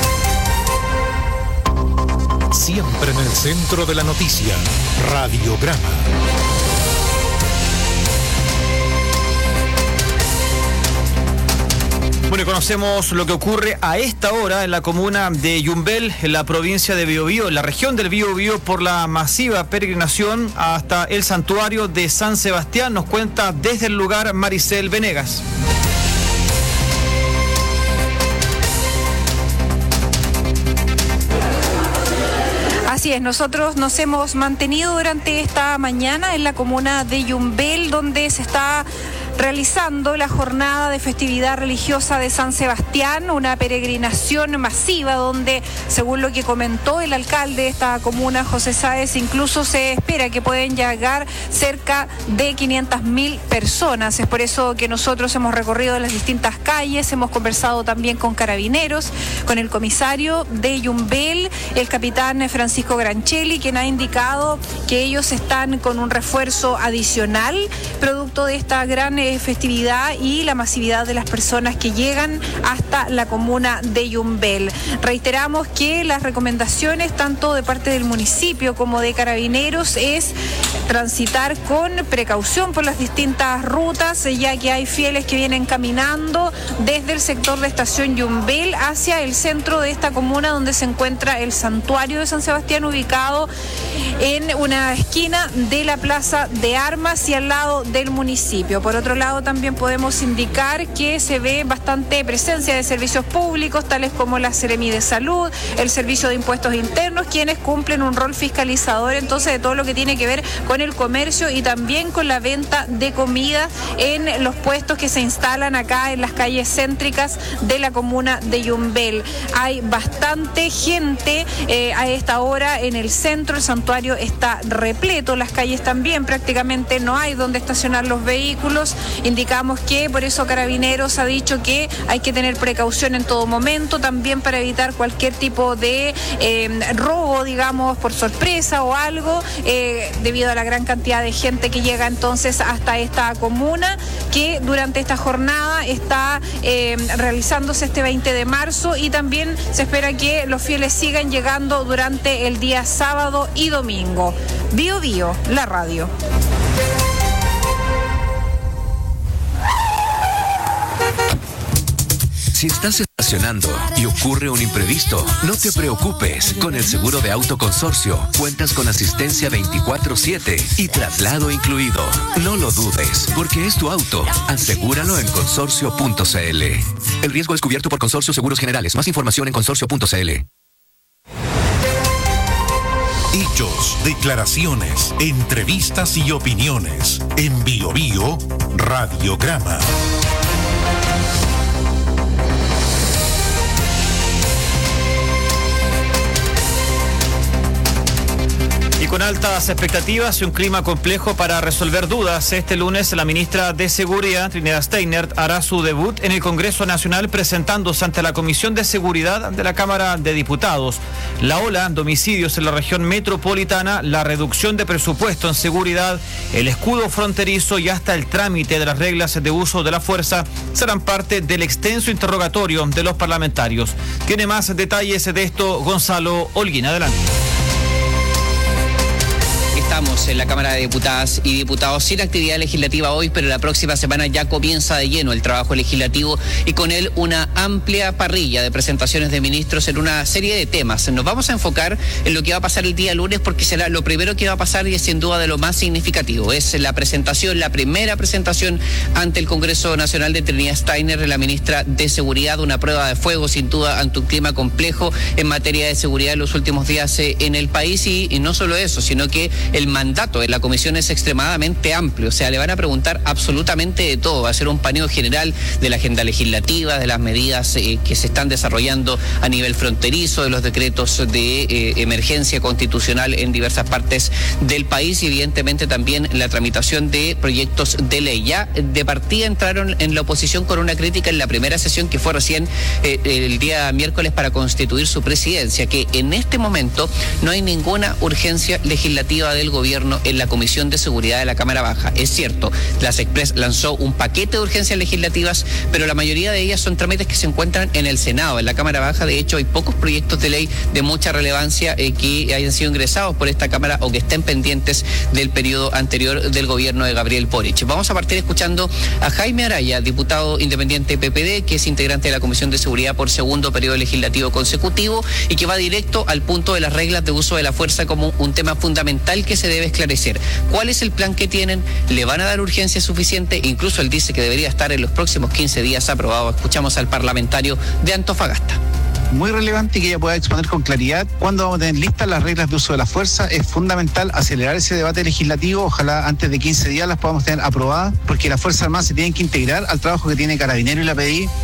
Siempre en el centro de la noticia, Radiograma. Bueno, conocemos lo que ocurre a esta hora en la comuna de Yumbel, en la provincia de Biobío, en la región del Biobío, por la masiva peregrinación hasta el santuario de San Sebastián. Nos cuenta desde el lugar Maricel Venegas. Así es, nosotros nos hemos mantenido durante esta mañana en la comuna de Yumbel, donde se está realizando la jornada de festividad religiosa de San Sebastián, una peregrinación masiva donde, según lo que comentó el alcalde de esta comuna, José Sáez, incluso se espera que pueden llegar cerca de quinientas mil personas. Es por eso que nosotros hemos recorrido las distintas calles, hemos conversado también con carabineros, con el comisario de Yumbel, el capitán Francisco Granchelli, quien ha indicado que ellos están con un refuerzo adicional producto de esta gran festividad y la masividad de las personas que llegan hasta la comuna de Yumbel. Reiteramos que las recomendaciones tanto de parte del municipio como de carabineros es transitar con precaución por las distintas rutas, ya que hay fieles que vienen caminando desde el sector de Estación Yumbel hacia el centro de esta comuna, donde se encuentra el santuario de San Sebastián, ubicado en una esquina de la Plaza de Armas y al lado del municipio. Por otro lado también podemos indicar que se ve bastante presencia de servicios públicos, tales como la Seremi de Salud, el Servicio de Impuestos Internos, quienes cumplen un rol fiscalizador entonces de todo lo que tiene que ver con el comercio y también con la venta de comida en los puestos que se instalan acá en las calles céntricas de la comuna de Yumbel. Hay bastante gente eh, a esta hora en el centro, el santuario está repleto, las calles también, prácticamente no hay donde estacionar los vehículos. Indicamos que por eso Carabineros ha dicho que hay que tener precaución en todo momento, también para evitar cualquier tipo de eh, robo, digamos, por sorpresa o algo, eh, debido a la gran cantidad de gente que llega entonces hasta esta comuna, que durante esta jornada está eh, realizándose este veinte de marzo, y también se espera que los fieles sigan llegando durante el día sábado y domingo. Bio Bio, la radio. Si estás estacionando y ocurre un imprevisto, no te preocupes. Con el seguro de auto Consorcio cuentas con asistencia veinticuatro siete y traslado incluido. No lo dudes, porque es tu auto. Asegúralo en consorcio punto c l. El riesgo es cubierto por Consorcio Seguros Generales. Más información en consorcio punto c l. Hechos, declaraciones, entrevistas y opiniones. En Bio Bio, Radiograma. Y con altas expectativas y un clima complejo para resolver dudas, este lunes la ministra de Seguridad, Trinidad Steiner, hará su debut en el Congreso Nacional presentándose ante la Comisión de Seguridad de la Cámara de Diputados. La ola de homicidios en la región metropolitana, la reducción de presupuesto en seguridad, el escudo fronterizo y hasta el trámite de las reglas de uso de la fuerza serán parte del extenso interrogatorio de los parlamentarios. Tiene más detalles de esto Gonzalo Holguín. Adelante. Estamos en la Cámara de Diputadas y Diputados sin actividad legislativa hoy, pero la próxima semana ya comienza de lleno el trabajo legislativo y con él una amplia parrilla de presentaciones de ministros en una serie de temas. Nos vamos a enfocar en lo que va a pasar el día lunes porque será lo primero que va a pasar y es sin duda de lo más significativo. Es la presentación, la primera presentación ante el Congreso Nacional de Trinidad Steiner, la ministra de Seguridad, una prueba de fuego sin duda ante un clima complejo en materia de seguridad en los últimos días en el país y, y no solo eso, sino que el mandato de la comisión es extremadamente amplio, o sea, le van a preguntar absolutamente de todo, va a ser un paneo general de la agenda legislativa, de las medidas eh, que se están desarrollando a nivel fronterizo, de los decretos de eh, emergencia constitucional en diversas partes del país y evidentemente también la tramitación de proyectos de ley. Ya de partida entraron en la oposición con una crítica en la primera sesión que fue recién eh, el día miércoles para constituir su presidencia, que en este momento no hay ninguna urgencia legislativa del gobierno en la Comisión de Seguridad de la Cámara Baja. Es cierto, la SECPRES lanzó un paquete de urgencias legislativas, pero la mayoría de ellas son trámites que se encuentran en el Senado. En la Cámara Baja, de hecho, hay pocos proyectos de ley de mucha relevancia eh, que hayan sido ingresados por esta Cámara o que estén pendientes del periodo anterior del gobierno de Gabriel Boric. Vamos a partir escuchando a Jaime Araya, diputado independiente P P D, que es integrante de la Comisión de Seguridad por segundo periodo legislativo consecutivo y que va directo al punto de las reglas de uso de la fuerza como un tema fundamental que se debe esclarecer. ¿Cuál es el plan que tienen? ¿Le van a dar urgencia suficiente? Incluso él dice que debería estar en los próximos quince días aprobado. Escuchamos al parlamentario de Antofagasta. Muy relevante y que ella pueda exponer con claridad cuándo vamos a tener listas las reglas de uso de la fuerza. Es fundamental acelerar ese debate legislativo. Ojalá antes de quince días las podamos tener aprobadas, porque las Fuerzas Armadas se tienen que integrar al trabajo que tiene Carabineros y la P D I.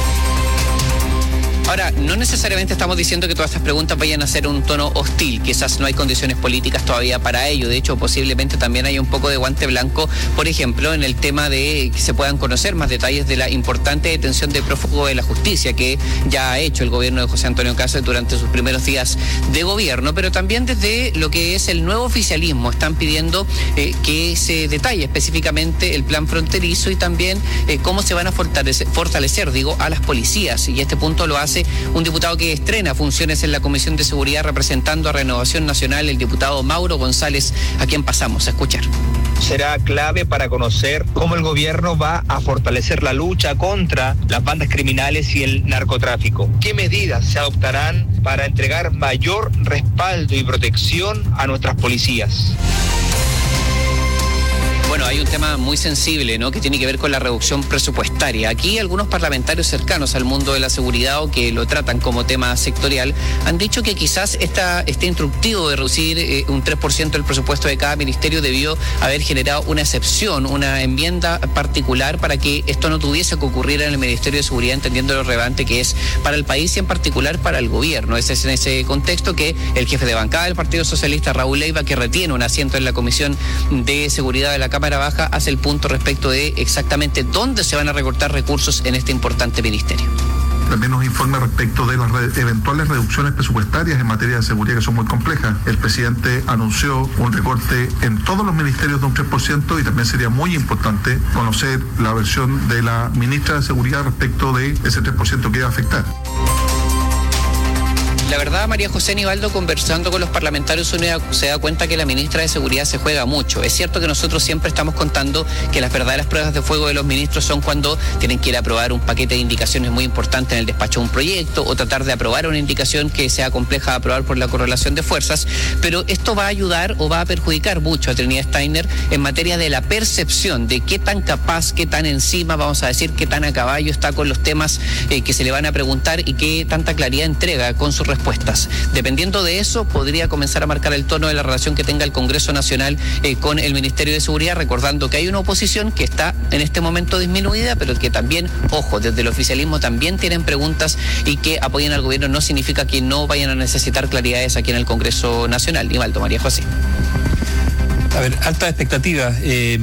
Ahora, no necesariamente estamos diciendo que todas estas preguntas vayan a ser un tono hostil, quizás no hay condiciones políticas todavía para ello, de hecho posiblemente también haya un poco de guante blanco, por ejemplo, en el tema de que se puedan conocer más detalles de la importante detención de prófugo de la justicia que ya ha hecho el gobierno de José Antonio Cast durante sus primeros días de gobierno, pero también desde lo que es el nuevo oficialismo están pidiendo eh, que se detalle específicamente el plan fronterizo y también eh, cómo se van a fortalecer, fortalecer, digo, a las policías, y este punto lo hace un diputado que estrena funciones en la Comisión de Seguridad representando a Renovación Nacional, el diputado Mauro González, a quien pasamos a escuchar. Será clave para conocer cómo el gobierno va a fortalecer la lucha contra las bandas criminales y el narcotráfico. ¿Qué medidas se adoptarán para entregar mayor respaldo y protección a nuestras policías? Bueno, hay un tema muy sensible, ¿no?, que tiene que ver con la reducción presupuestaria. Aquí algunos parlamentarios cercanos al mundo de la seguridad o que lo tratan como tema sectorial han dicho que quizás esta, este instructivo de reducir eh, un tres por ciento del presupuesto de cada ministerio debió haber generado una excepción, una enmienda particular para que esto no tuviese que ocurrir en el Ministerio de Seguridad, entendiendo lo relevante que es para el país y en particular para el gobierno. Ese es en ese contexto que el jefe de bancada del Partido Socialista, Raúl Leiva, que retiene un asiento en la Comisión de Seguridad de la Cámara Baja, hace el punto respecto de exactamente dónde se van a recortar recursos en este importante ministerio. También nos informa respecto de las re- eventuales reducciones presupuestarias en materia de seguridad que son muy complejas. El presidente anunció un recorte en todos los ministerios de un tres por ciento y también sería muy importante conocer la versión de la ministra de Seguridad respecto de ese tres por ciento que va a afectar. La verdad, María José Nivaldo, conversando con los parlamentarios, uno se da cuenta que la ministra de Seguridad se juega mucho. Es cierto que nosotros siempre estamos contando que las verdaderas pruebas de fuego de los ministros son cuando tienen que ir a aprobar un paquete de indicaciones muy importante en el despacho de un proyecto o tratar de aprobar una indicación que sea compleja de aprobar por la correlación de fuerzas, pero esto va a ayudar o va a perjudicar mucho a Trinidad Steiner en materia de la percepción de qué tan capaz, qué tan encima, vamos a decir, qué tan a caballo está con los temas eh, que se le van a preguntar y qué tanta claridad entrega con sus respuestas. Dependiendo de eso, podría comenzar a marcar el tono de la relación que tenga el Congreso Nacional eh, con el Ministerio de Seguridad, recordando que hay una oposición que está en este momento disminuida, pero que también, ojo, desde el oficialismo también tienen preguntas y que apoyen al gobierno no significa que no vayan a necesitar claridades aquí en el Congreso Nacional. Nivaldo, María José. A ver, altas expectativas. Eh,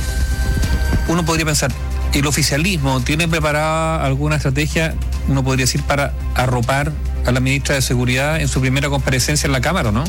uno podría pensar, ¿el oficialismo tiene preparada alguna estrategia, uno podría decir, para arropar a la ministra de Seguridad en su primera comparecencia en la Cámara, o no?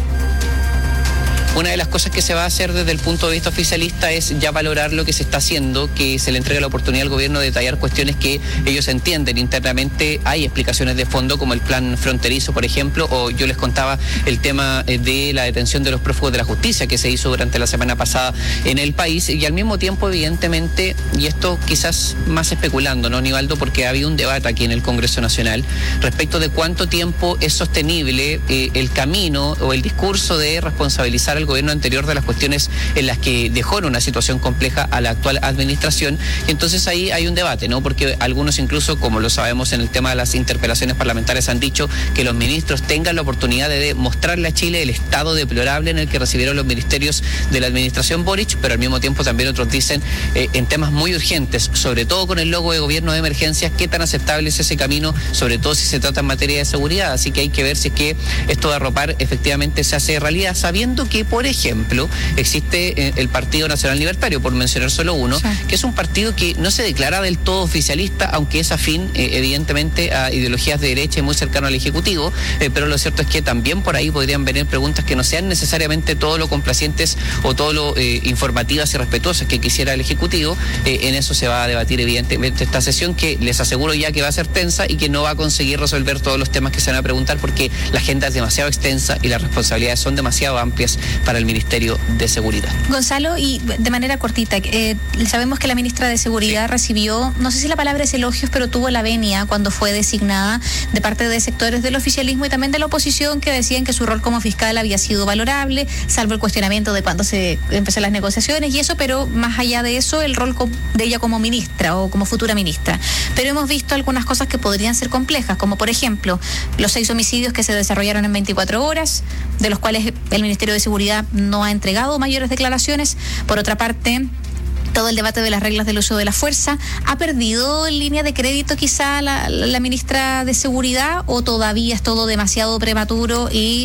Una de las cosas que se va a hacer desde el punto de vista oficialista es ya valorar lo que se está haciendo, que se le entregue la oportunidad al gobierno de detallar cuestiones que ellos entienden internamente. Hay explicaciones de fondo como el plan fronterizo, por ejemplo, o yo les contaba el tema de la detención de los prófugos de la justicia que se hizo durante la semana pasada en el país, y al mismo tiempo, evidentemente, y esto quizás más especulando, ¿no, Nivaldo? Porque había un debate aquí en el Congreso Nacional respecto de cuánto tiempo es sostenible eh, el camino o el discurso de responsabilizar al gobierno anterior de las cuestiones en las que dejó en una situación compleja a la actual administración. Y entonces ahí hay un debate, ¿no? Porque algunos, incluso, como lo sabemos en el tema de las interpelaciones parlamentarias, han dicho que los ministros tengan la oportunidad de mostrarle a Chile el estado deplorable en el que recibieron los ministerios de la administración Boric, pero al mismo tiempo también otros dicen eh, en temas muy urgentes, sobre todo con el logo de gobierno de emergencias, qué tan aceptable es ese camino, sobre todo si se trata en materia de seguridad. Así que hay que ver si es que esto de arropar efectivamente se hace realidad, sabiendo que, por ejemplo, existe el Partido Nacional Libertario, por mencionar solo uno, sí, que es un partido que no se declara del todo oficialista, aunque es afín eh, evidentemente a ideologías de derecha y muy cercano al Ejecutivo, eh, pero lo cierto es que también por ahí podrían venir preguntas que no sean necesariamente todo lo complacientes o todo lo eh, informativas y respetuosas que quisiera el Ejecutivo. Eh, en eso se va a debatir evidentemente esta sesión, que les aseguro ya que va a ser tensa y que no va a conseguir resolver todos los temas que se van a preguntar, porque la agenda es demasiado extensa y las responsabilidades son demasiado amplias para el Ministerio de Seguridad. Gonzalo, y de manera cortita, eh, sabemos que la ministra de Seguridad sí. recibió, no sé si la palabra es elogios, pero tuvo la venia cuando fue designada de parte de sectores del oficialismo y también de la oposición, que decían que su rol como fiscal había sido valorable, salvo el cuestionamiento de cuándo se empezaron las negociaciones y eso, pero más allá de eso, el rol de ella como ministra o como futura ministra. Pero hemos visto algunas cosas que podrían ser complejas, como por ejemplo, los seis homicidios que se desarrollaron en veinticuatro horas, de los cuales el Ministerio de Seguridad no ha entregado mayores declaraciones. Por otra parte, todo el debate de las reglas del uso de la fuerza. ¿Ha perdido en línea de crédito quizá la, la ministra de Seguridad, o todavía es todo demasiado prematuro y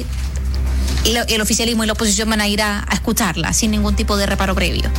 el, el oficialismo y la oposición van a ir a, a escucharla sin ningún tipo de reparo previo?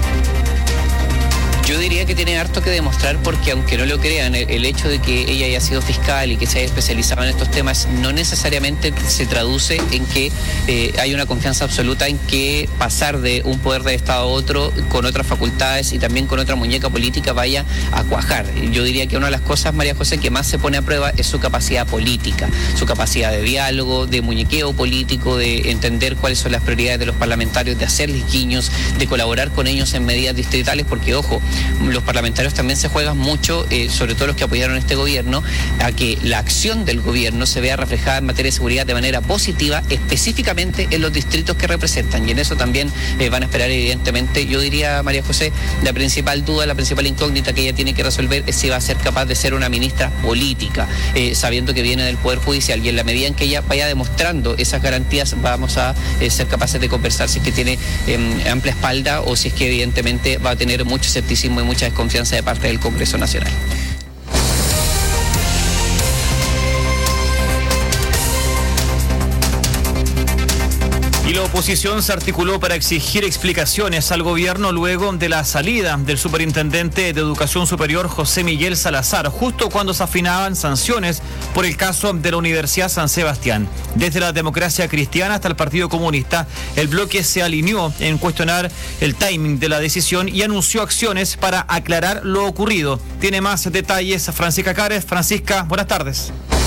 Yo diría que tiene harto que demostrar, porque aunque no lo crean, el, el hecho de que ella haya sido fiscal y que se haya especializado en estos temas no necesariamente se traduce en que eh, hay una confianza absoluta en que pasar de un poder de Estado a otro con otras facultades y también con otra muñeca política vaya a cuajar. Yo diría que una de las cosas, María José, que más se pone a prueba es su capacidad política, su capacidad de diálogo, de muñequeo político, de entender cuáles son las prioridades de los parlamentarios, de hacerles guiños, de colaborar con ellos en medidas distritales, porque, ojo, los parlamentarios también se juegan mucho, eh, sobre todo los que apoyaron este gobierno, a que la acción del gobierno se vea reflejada en materia de seguridad de manera positiva, específicamente en los distritos que representan, y en eso también eh, van a esperar evidentemente. Yo diría, María José, la principal duda, la principal incógnita que ella tiene que resolver es si va a ser capaz de ser una ministra política, eh, sabiendo que viene del Poder Judicial, y en la medida en que ella vaya demostrando esas garantías vamos a eh, ser capaces de conversar si es que tiene eh, amplia espalda o si es que evidentemente va a tener mucho escepticismo y mucha desconfianza de parte del Congreso Nacional. Y la oposición se articuló para exigir explicaciones al gobierno luego de la salida del superintendente de Educación Superior José Miguel Salazar, justo cuando se afinaban sanciones por el caso de la Universidad San Sebastián. Desde la Democracia Cristiana hasta el Partido Comunista, el bloque se alineó en cuestionar el timing de la decisión y anunció acciones para aclarar lo ocurrido. Tiene más detalles Francisca Cárez. Francisca, buenas tardes.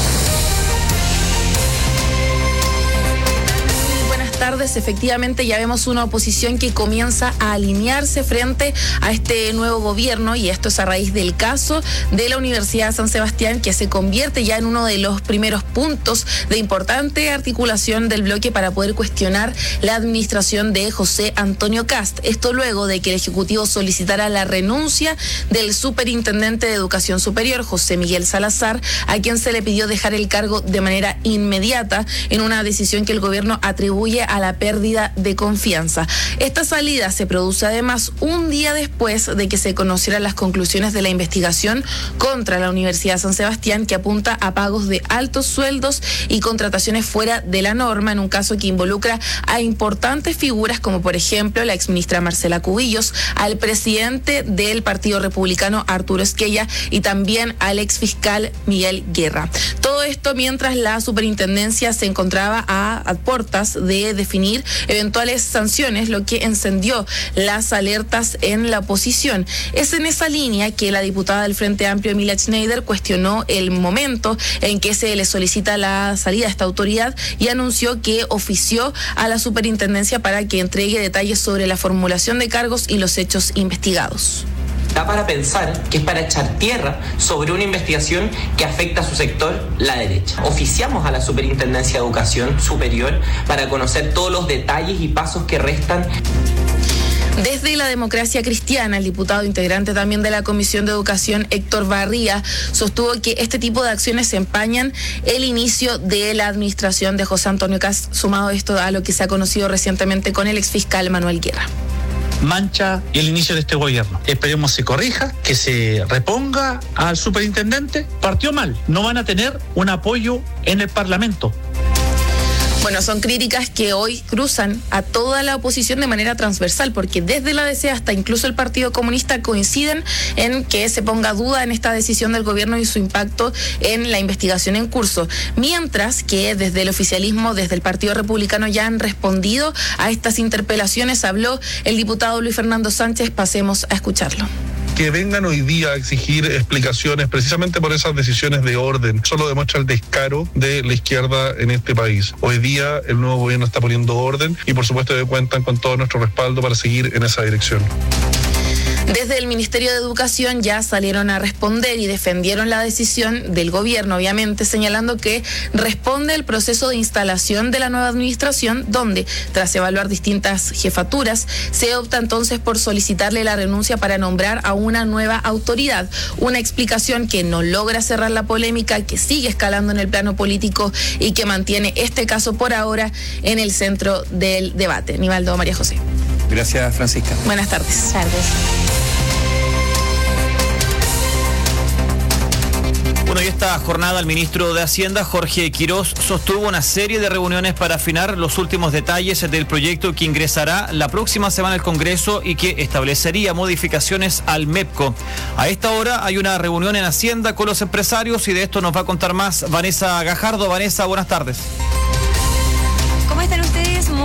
Tardes, efectivamente ya vemos una oposición que comienza a alinearse frente a este nuevo gobierno, y esto es a raíz del caso de la Universidad San Sebastián, que se convierte ya en uno de los primeros puntos de importante articulación del bloque para poder cuestionar la administración de José Antonio Kast. Esto luego de que el Ejecutivo solicitara la renuncia del superintendente de Educación Superior, José Miguel Salazar, a quien se le pidió dejar el cargo de manera inmediata en una decisión que el gobierno atribuye a la pérdida de confianza. Esta salida se produce además un día después de que se conocieran las conclusiones de la investigación contra la Universidad San Sebastián, que apunta a pagos de altos sueldos y contrataciones fuera de la norma, en un caso que involucra a importantes figuras como por ejemplo la exministra Marcela Cubillos, al presidente del Partido Republicano Arturo Esquella y también al exfiscal Miguel Guerra. Todo esto mientras la superintendencia se encontraba a, a puertas de definir eventuales sanciones, lo que encendió las alertas en la oposición. Es en esa línea que la diputada del Frente Amplio, Emilia Schneider, cuestionó el momento en que se le solicita la salida a esta autoridad y anunció que ofició a la superintendencia para que entregue detalles sobre la formulación de cargos y los hechos investigados. Da para pensar que es para echar tierra sobre una investigación que afecta a su sector, la derecha. Oficiamos a la Superintendencia de Educación Superior para conocer todos los detalles y pasos que restan. Desde la Democracia Cristiana, el diputado integrante también de la Comisión de Educación, Héctor Barría, sostuvo que este tipo de acciones empañan el inicio de la administración de José Antonio Kast, sumado esto a lo que se ha conocido recientemente con el exfiscal Manuel Guerra. Mancha el inicio de este gobierno. Esperemos se corrija, que se reponga al superintendente. Partió mal, no van a tener un apoyo en el Parlamento. Bueno, son críticas que hoy cruzan a toda la oposición de manera transversal, porque desde la D C hasta incluso el Partido Comunista coinciden en que se ponga duda en esta decisión del gobierno y su impacto en la investigación en curso. Mientras que desde el oficialismo, desde el Partido Republicano ya han respondido a estas interpelaciones. Habló el diputado Luis Fernando Sánchez, pasemos a escucharlo. Que vengan hoy día a exigir explicaciones precisamente por esas decisiones de orden solo demuestra el descaro de la izquierda en este país. Hoy día el nuevo gobierno está poniendo orden y por supuesto que cuentan con todo nuestro respaldo para seguir en esa dirección. Desde el Ministerio de Educación ya salieron a responder y defendieron la decisión del gobierno, obviamente señalando que responde al proceso de instalación de la nueva administración, donde tras evaluar distintas jefaturas se opta entonces por solicitarle la renuncia para nombrar a una nueva autoridad. Una explicación que no logra cerrar la polémica, que sigue escalando en el plano político y que mantiene este caso por ahora en el centro del debate. Nivaldo, María José. Gracias, Francisca. Buenas tardes. Tardes. Bueno, y esta jornada el ministro de Hacienda, Jorge Quirós, sostuvo una serie de reuniones para afinar los últimos detalles del proyecto que ingresará la próxima semana al Congreso y que establecería modificaciones al MEPCO. A esta hora hay una reunión en Hacienda con los empresarios y de esto nos va a contar más Vanessa Gajardo. Vanessa, buenas tardes. ¿Cómo están ustedes? Muy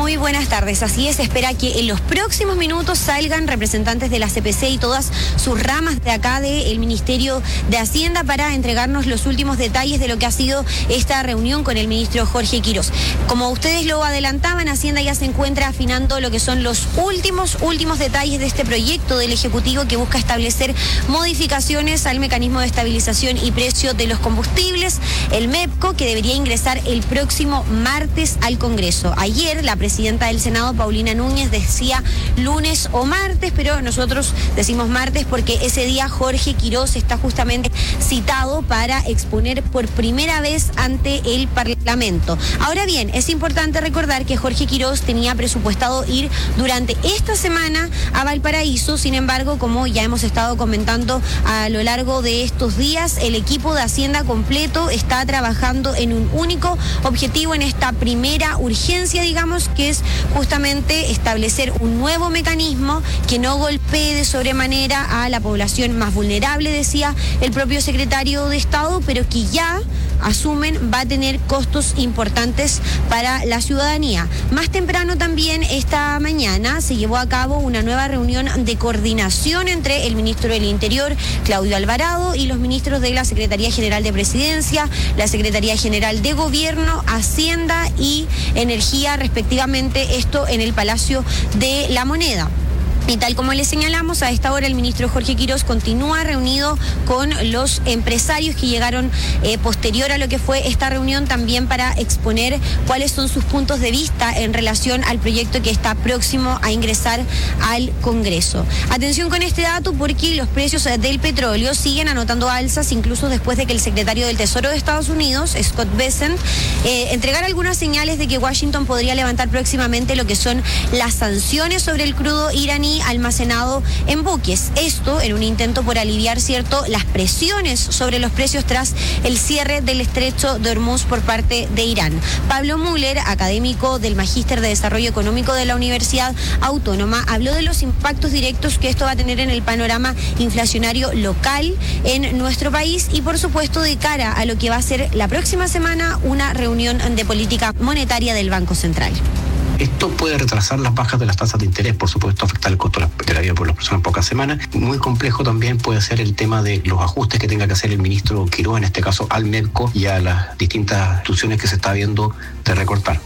Muy buenas tardes. Así es, espera que en los próximos minutos salgan representantes de la C P C y todas sus ramas de acá del Ministerio de Hacienda para entregarnos los últimos detalles de lo que ha sido esta reunión con el ministro Jorge Quirós. Como ustedes lo adelantaban, Hacienda ya se encuentra afinando lo que son los últimos, últimos detalles de este proyecto del Ejecutivo que busca establecer modificaciones al mecanismo de estabilización y precio de los combustibles, el MEPCO, que debería ingresar el próximo martes al Congreso. Ayer la presidenta del Senado, Paulina Núñez, decía lunes o martes, pero nosotros decimos martes porque ese día Jorge Quirós está justamente citado para exponer por primera vez ante el Parlamento. Ahora bien, es importante recordar que Jorge Quirós tenía presupuestado ir durante esta semana a Valparaíso. Sin embargo, como ya hemos estado comentando a lo largo de estos días, el equipo de Hacienda completo está trabajando en un único objetivo en esta primera urgencia, digamos, que es justamente establecer un nuevo mecanismo que no golpee de sobremanera a la población más vulnerable, decía el propio secretario de Estado, pero que ya asumen va a tener costos importantes para la ciudadanía. Más temprano también esta mañana se llevó a cabo una nueva reunión de coordinación entre el ministro del Interior, Claudio Alvarado, y los ministros de la Secretaría General de Presidencia, la Secretaría General de Gobierno, Hacienda y Energía, respectivamente, esto en el Palacio de la Moneda. Y tal como les señalamos, a esta hora el ministro Jorge Quirós continúa reunido con los empresarios que llegaron eh, posterior a lo que fue esta reunión, también para exponer cuáles son sus puntos de vista en relación al proyecto que está próximo a ingresar al Congreso. Atención con este dato porque los precios del petróleo siguen anotando alzas, incluso después de que el secretario del Tesoro de Estados Unidos, Scott Bessent, eh, entregara algunas señales de que Washington podría levantar próximamente lo que son las sanciones sobre el crudo iraní almacenado en buques. Esto en un intento por aliviar, cierto, las presiones sobre los precios tras el cierre del estrecho de Hormuz por parte de Irán. Pablo Müller, académico del Magíster de Desarrollo Económico de la Universidad Autónoma, habló de los impactos directos que esto va a tener en el panorama inflacionario local en nuestro país y, por supuesto, de cara a lo que va a ser la próxima semana una reunión de política monetaria del Banco Central. Esto puede retrasar las bajas de las tasas de interés, por supuesto, afectar el costo de la vida por las personas en pocas semanas. Muy complejo también puede ser el tema de los ajustes que tenga que hacer el ministro Quirós, en este caso al MEPCO y a las distintas instituciones que se está viendo de recortar.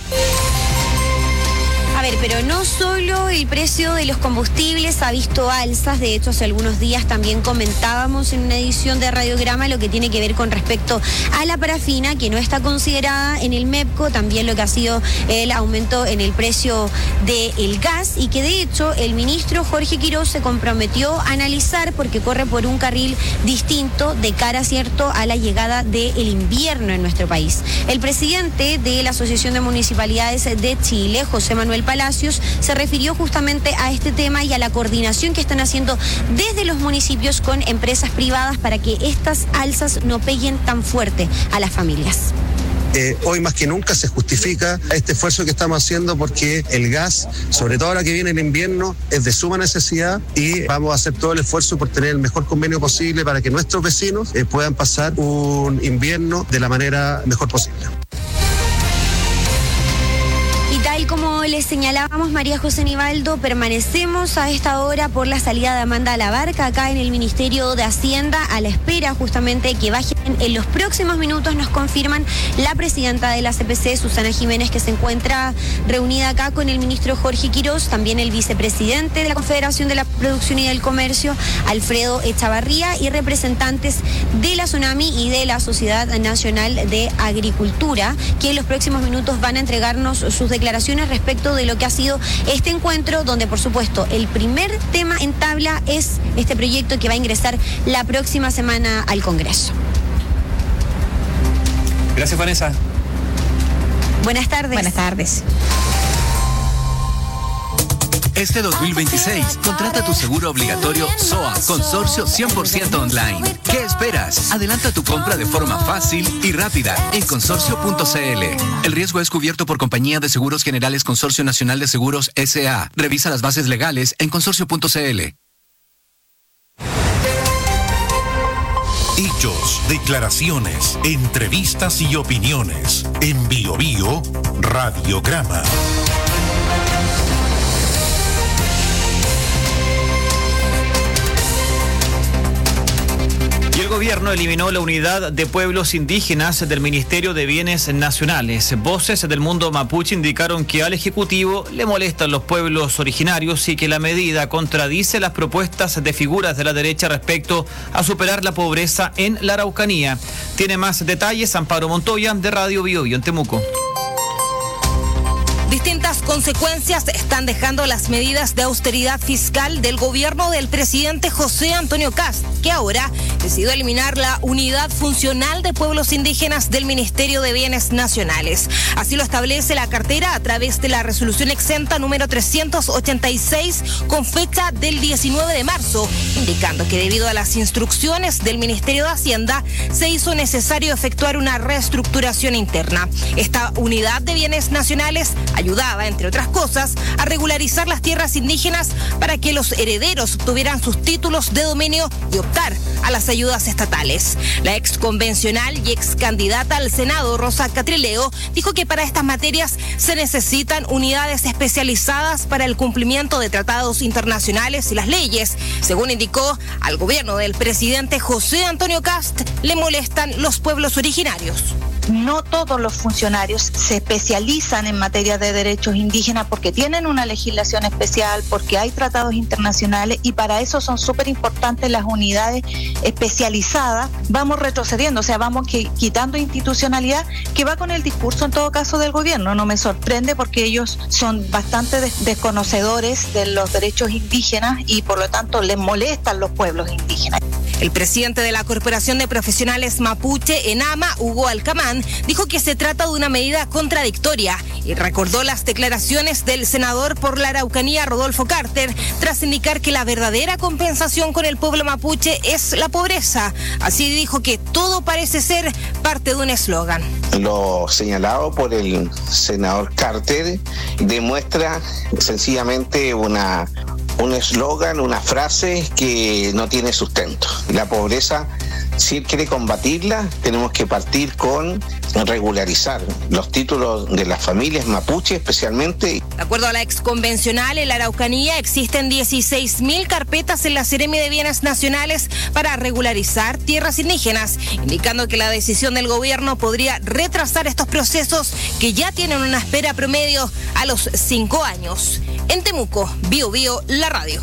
A ver, pero no solo el precio de los combustibles ha visto alzas, de hecho hace algunos días también comentábamos en una edición de Radiograma lo que tiene que ver con respecto a la parafina, que no está considerada en el MEPCO, también lo que ha sido el aumento en el precio del gas y que de hecho el ministro Jorge Quirós se comprometió a analizar porque corre por un carril distinto de cara, cierto, a la llegada del invierno en nuestro país. El presidente de la Asociación de Municipalidades de Chile, José Manuel Palacios, se refirió justamente a este tema y a la coordinación que están haciendo desde los municipios con empresas privadas para que estas alzas no peguen tan fuerte a las familias. Eh, hoy más que nunca se justifica este esfuerzo que estamos haciendo porque el gas, sobre todo ahora que viene el invierno, es de suma necesidad y vamos a hacer todo el esfuerzo por tener el mejor convenio posible para que nuestros vecinos eh, puedan pasar un invierno de la manera mejor posible. Tal como les señalábamos, María José Nivaldo, permanecemos a esta hora por la salida de Amanda Labarca acá en el Ministerio de Hacienda a la espera justamente que bajen en los próximos minutos. Nos confirman la presidenta de la C P C, Susana Jiménez, que se encuentra reunida acá con el ministro Jorge Quirós, también el vicepresidente de la Confederación de la Producción y del Comercio, Alfredo Echavarría, y representantes de la Tsunami y de la Sociedad Nacional de Agricultura, que en los próximos minutos van a entregarnos sus declaraciones respecto de lo que ha sido este encuentro, donde por supuesto el primer tema en tabla es este proyecto que va a ingresar la próxima semana al Congreso. Gracias, Vanessa. Buenas tardes. Buenas tardes. Este dos mil veintiséis, contrata tu seguro obligatorio S O A Consorcio cien por ciento online. ¿Qué esperas? Adelanta tu compra de forma fácil y rápida en consorcio punto c l. El riesgo es cubierto por Compañía de Seguros Generales Consorcio Nacional de Seguros S A Revisa las bases legales en consorcio punto c l. Hechos, declaraciones, entrevistas y opiniones. En Bio Bio, Radiograma. el gobierno eliminó la unidad de pueblos indígenas del Ministerio de Bienes Nacionales. Voces del mundo mapuche indicaron que al Ejecutivo le molestan los pueblos originarios y que la medida contradice las propuestas de figuras de la derecha respecto a superar la pobreza en la Araucanía. Tiene más detalles Amparo Montoya de Radio Bio Bio en Temuco. Distintas consecuencias están dejando las medidas de austeridad fiscal del gobierno del presidente José Antonio Kast, que ahora decidió eliminar la unidad funcional de pueblos indígenas del Ministerio de Bienes Nacionales. Así lo establece la cartera a través de la resolución exenta número trescientos ochenta y seis con fecha del diecinueve de marzo, indicando que debido a las instrucciones del Ministerio de Hacienda se hizo necesario efectuar una reestructuración interna. Esta unidad de bienes nacionales ayudaba, entre otras cosas, a regularizar las tierras indígenas para que los herederos obtuvieran sus títulos de dominio y optar a las ayudas estatales. La ex convencional y ex candidata al Senado, Rosa Catrileo, dijo que para estas materias se necesitan unidades especializadas para el cumplimiento de tratados internacionales y las leyes. Según indicó, al gobierno del presidente José Antonio Kast le molestan los pueblos originarios. No todos los funcionarios se especializan en materia de derechos indígenas porque tienen una legislación especial, porque hay tratados internacionales y para eso son súper importantes las unidades especializadas. Vamos retrocediendo, o sea, vamos que, quitando institucionalidad que va con el discurso en todo caso del gobierno. No me sorprende porque ellos son bastante des- desconocedores de los derechos indígenas y por lo tanto les molestan los pueblos indígenas. El presidente de la Corporación de Profesionales Mapuche, ENAMA, Hugo Alcamán, dijo que se trata de una medida contradictoria y recordó las declaraciones del senador por la Araucanía, Rodolfo Carter, tras indicar que la verdadera compensación con el pueblo mapuche es la pobreza. Así dijo que todo parece ser parte de un eslogan. Lo señalado por el senador Carter demuestra sencillamente una... un eslogan, una frase que no tiene sustento. La pobreza, si él quiere combatirla, tenemos que partir con regularizar los títulos de las familias mapuche especialmente. De acuerdo a la ex convencional, en la Araucanía existen dieciséis mil carpetas en la Seremi de Bienes Nacionales para regularizar tierras indígenas, indicando que la decisión del gobierno podría retrasar estos procesos que ya tienen una espera promedio a los cinco años. En Temuco, Bio Bio, la radio.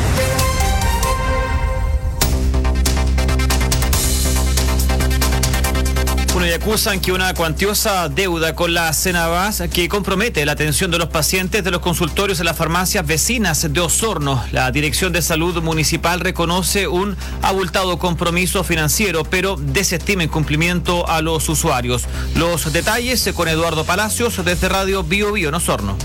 Bueno, y acusan que una cuantiosa deuda con la Cenabás que compromete la atención de los pacientes de los consultorios de las farmacias vecinas de Osorno. La Dirección de Salud Municipal reconoce un abultado compromiso financiero, pero desestima incumplimiento a los usuarios. Los detalles con Eduardo Palacios desde Radio Bio Bio en Osorno.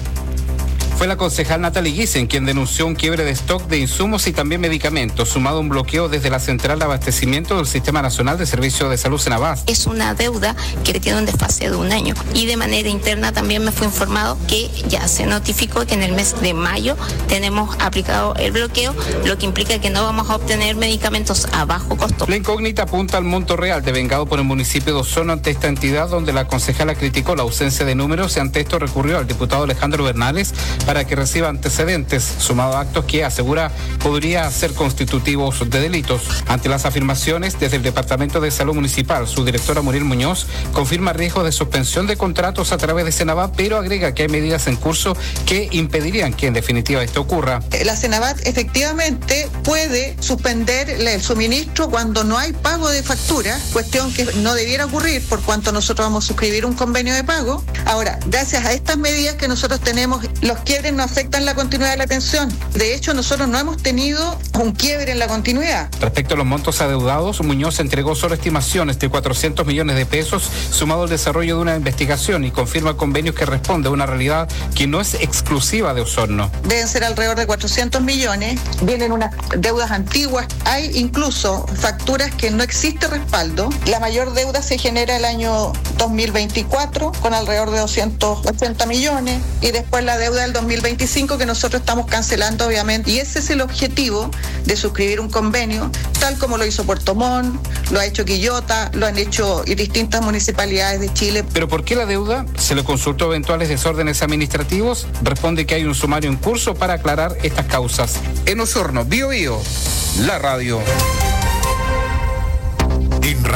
Fue la concejal Natalie Gissen quien denunció un quiebre de stock de insumos y también medicamentos, sumado a un bloqueo desde la central de abastecimiento del Sistema Nacional de Servicio de Salud Cenabás. Es una deuda que tiene un desfase de un año y de manera interna también me fue informado que ya se notificó que en el mes de mayo tenemos aplicado el bloqueo, lo que implica que no vamos a obtener medicamentos a bajo costo. La incógnita apunta al monto real devengado por el municipio de Osorno ante esta entidad, donde la concejala criticó la ausencia de números y ante esto recurrió al diputado Alejandro Bernales para que reciba antecedentes, sumado a actos que asegura podría ser constitutivos de delitos. Ante las afirmaciones desde el Departamento de Salud Municipal, su directora Muriel Muñoz confirma riesgo de suspensión de contratos a través de Cenabás, pero agrega que hay medidas en curso que impedirían que en definitiva esto ocurra. La Cenabás efectivamente puede suspender el suministro cuando no hay pago de factura, cuestión que no debiera ocurrir por cuanto nosotros vamos a suscribir un convenio de pago. Ahora, gracias a estas medidas que nosotros tenemos, los quiebres no afectan la continuidad de la atención. De hecho, nosotros no hemos tenido un quiebre en la continuidad. Respecto a los montos adeudados, Muñoz entregó solo estimaciones de cuatrocientos millones de pesos, sumado al desarrollo de una investigación y confirma convenios que responde a una realidad que no es exclusiva de Osorno. Deben ser alrededor de cuatrocientos millones. Vienen unas deudas antiguas. Hay incluso facturas que no existe respaldo. La mayor deuda se genera el año dos mil veinticuatro con alrededor de doscientos ochenta millones y después la deuda del dos mil veinticinco que nosotros estamos cancelando obviamente, y ese es el objetivo de suscribir un convenio tal como lo hizo Puerto Montt, lo ha hecho Quillota, lo han hecho distintas municipalidades de Chile. ¿Pero por qué la deuda? ¿Se le consultó eventuales desórdenes administrativos? Responde que hay un sumario en curso para aclarar estas causas. En Osorno, Bio Bio, la radio.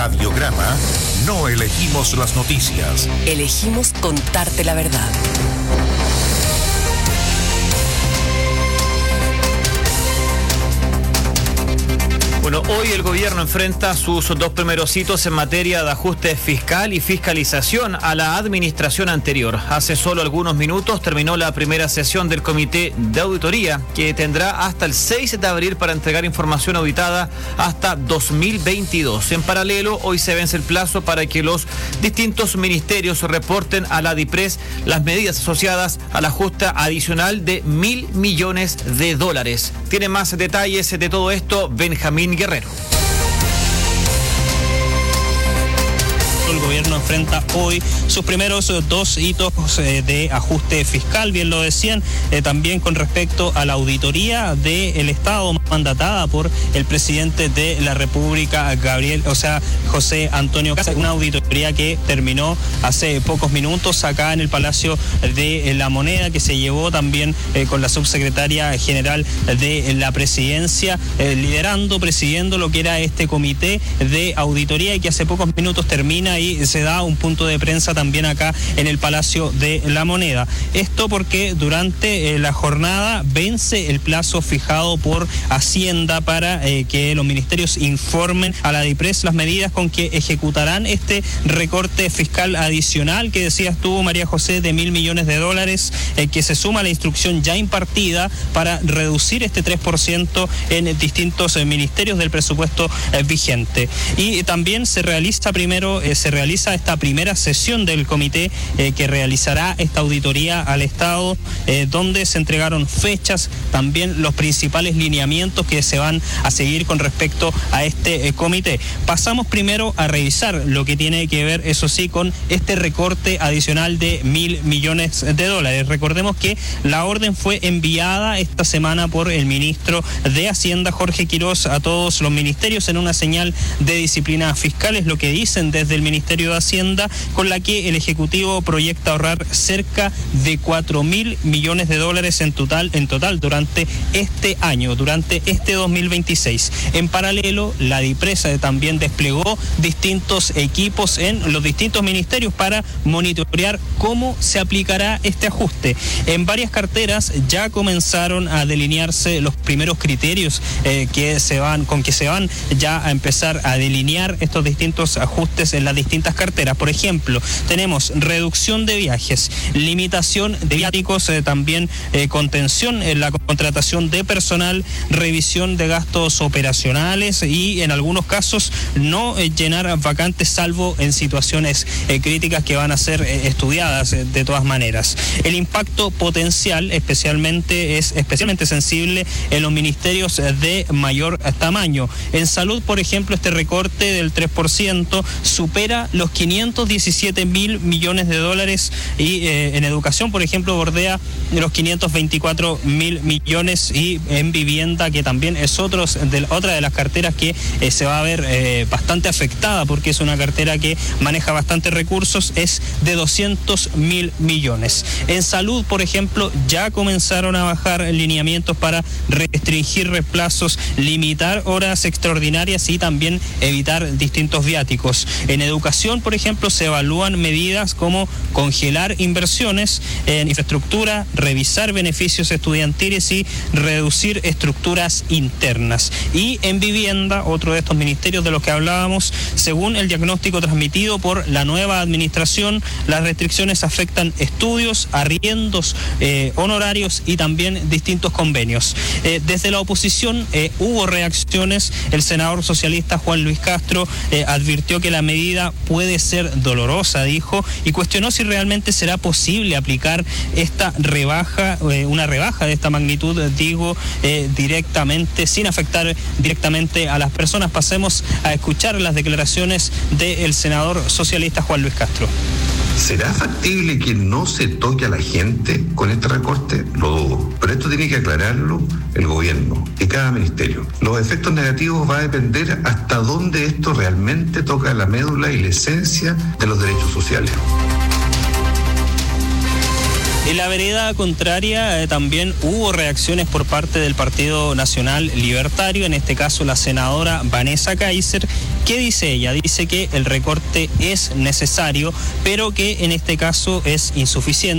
Radiograma no elegimos las noticias. Elegimos contarte la verdad. Bueno, hoy el gobierno enfrenta sus dos primeros hitos en materia de ajuste fiscal y fiscalización a la administración anterior. Hace solo algunos minutos terminó la primera sesión del Comité de Auditoría, que tendrá hasta el seis de abril para entregar información auditada hasta dos mil veintidós. En paralelo, hoy se vence el plazo para que los distintos ministerios reporten a la DIPRES las medidas asociadas al ajuste adicional de mil millones de dólares. Tiene más detalles de todo esto Benjamín Guerrero. El gobierno enfrenta hoy sus primeros dos hitos eh, de ajuste fiscal, bien lo decían, eh, también con respecto a la auditoría del Estado mandatada por el presidente de la República, Gabriel, o sea, José Antonio Kast, una auditoría que terminó hace pocos minutos acá en el Palacio de la Moneda, que se llevó también eh, con la subsecretaria general de la Presidencia, eh, liderando, presidiendo lo que era este comité de auditoría, y que hace pocos minutos termina y se da un punto de prensa también acá en el Palacio de la Moneda. Esto porque durante eh, la jornada vence el plazo fijado por Hacienda para eh, que los ministerios informen a la DIPRES las medidas con que ejecutarán este recorte fiscal adicional que decías tú, María José, de mil millones de dólares, eh, que se suma a la instrucción ya impartida para reducir este tres por ciento en distintos eh, ministerios del presupuesto eh, vigente. Y eh, también se realiza primero, eh, se realiza esta primera sesión del comité eh, que realizará esta auditoría al Estado, eh, donde se entregaron fechas, también los principales lineamientos que se van a seguir con respecto a este eh, comité. Pasamos primero a revisar lo que tiene que ver, eso sí, con este recorte adicional de mil millones de dólares. Recordemos que la orden fue enviada esta semana por el ministro de Hacienda, Jorge Quirós, a todos los ministerios en una señal de disciplina fiscal, es lo que dicen desde el Ministerio de Hacienda, con la que el Ejecutivo proyecta ahorrar cerca de cuatro mil millones de dólares en total, en total durante este año, durante este dos mil veintiséis. En paralelo, la DIPRES también desplegó distintos equipos en los distintos ministerios para monitorear cómo se aplicará este ajuste. En varias carteras ya comenzaron a delinearse los primeros criterios eh, que se van, con que se van ya a empezar a delinear estos distintos ajustes en las distintas carteras. Por ejemplo, tenemos reducción de viajes, limitación de viáticos, eh, también eh, contención en la contratación de personal, revisión de gastos operacionales y en algunos casos no eh, llenar vacantes salvo en situaciones eh, críticas que van a ser eh, estudiadas eh, de todas maneras. El impacto potencial especialmente es especialmente sensible en los ministerios eh, de mayor tamaño. En salud, por ejemplo, este recorte del tres por ciento supera los quinientos diecisiete mil millones de dólares y eh, en educación, por ejemplo, bordea los quinientos veinticuatro mil millones, y en vivienda, que también es otros de, otra de las carteras que eh, se va a ver eh, bastante afectada porque es una cartera que maneja bastantes recursos, es de doscientos mil millones. En salud, por ejemplo, ya comenzaron a bajar lineamientos para restringir reemplazos, limitar horas extraordinarias y también evitar distintos viáticos. En educación, por ejemplo, se evalúan medidas como congelar inversiones en infraestructura, revisar beneficios estudiantiles y reducir estructuras internas. Y en vivienda, otro de estos ministerios de los que hablábamos, según el diagnóstico transmitido por la nueva administración, las restricciones afectan estudios, arriendos, eh, honorarios y también distintos convenios. Eh, desde la oposición eh, hubo reacciones. El senador socialista Juan Luis Castro eh, advirtió que la medida puede ser dolorosa, dijo, y cuestionó si realmente será posible aplicar esta rebaja, eh, una rebaja de esta magnitud, digo, eh, directamente, sin afectar directamente a las personas. Pasemos a escuchar las declaraciones del senador socialista Juan Luis Castro. ¿Será factible que no se toque a la gente con este recorte? Lo dudo. Pero esto tiene que aclararlo el gobierno y cada ministerio. Los efectos negativos va a depender hasta dónde esto realmente toca la médula y la esencia de los derechos sociales. En la vereda contraria eh, también hubo reacciones por parte del Partido Nacional Libertario, en este caso la senadora Vanessa Kaiser. ¿Qué dice ella? Dice que el recorte es necesario, pero que en este caso es insuficiente.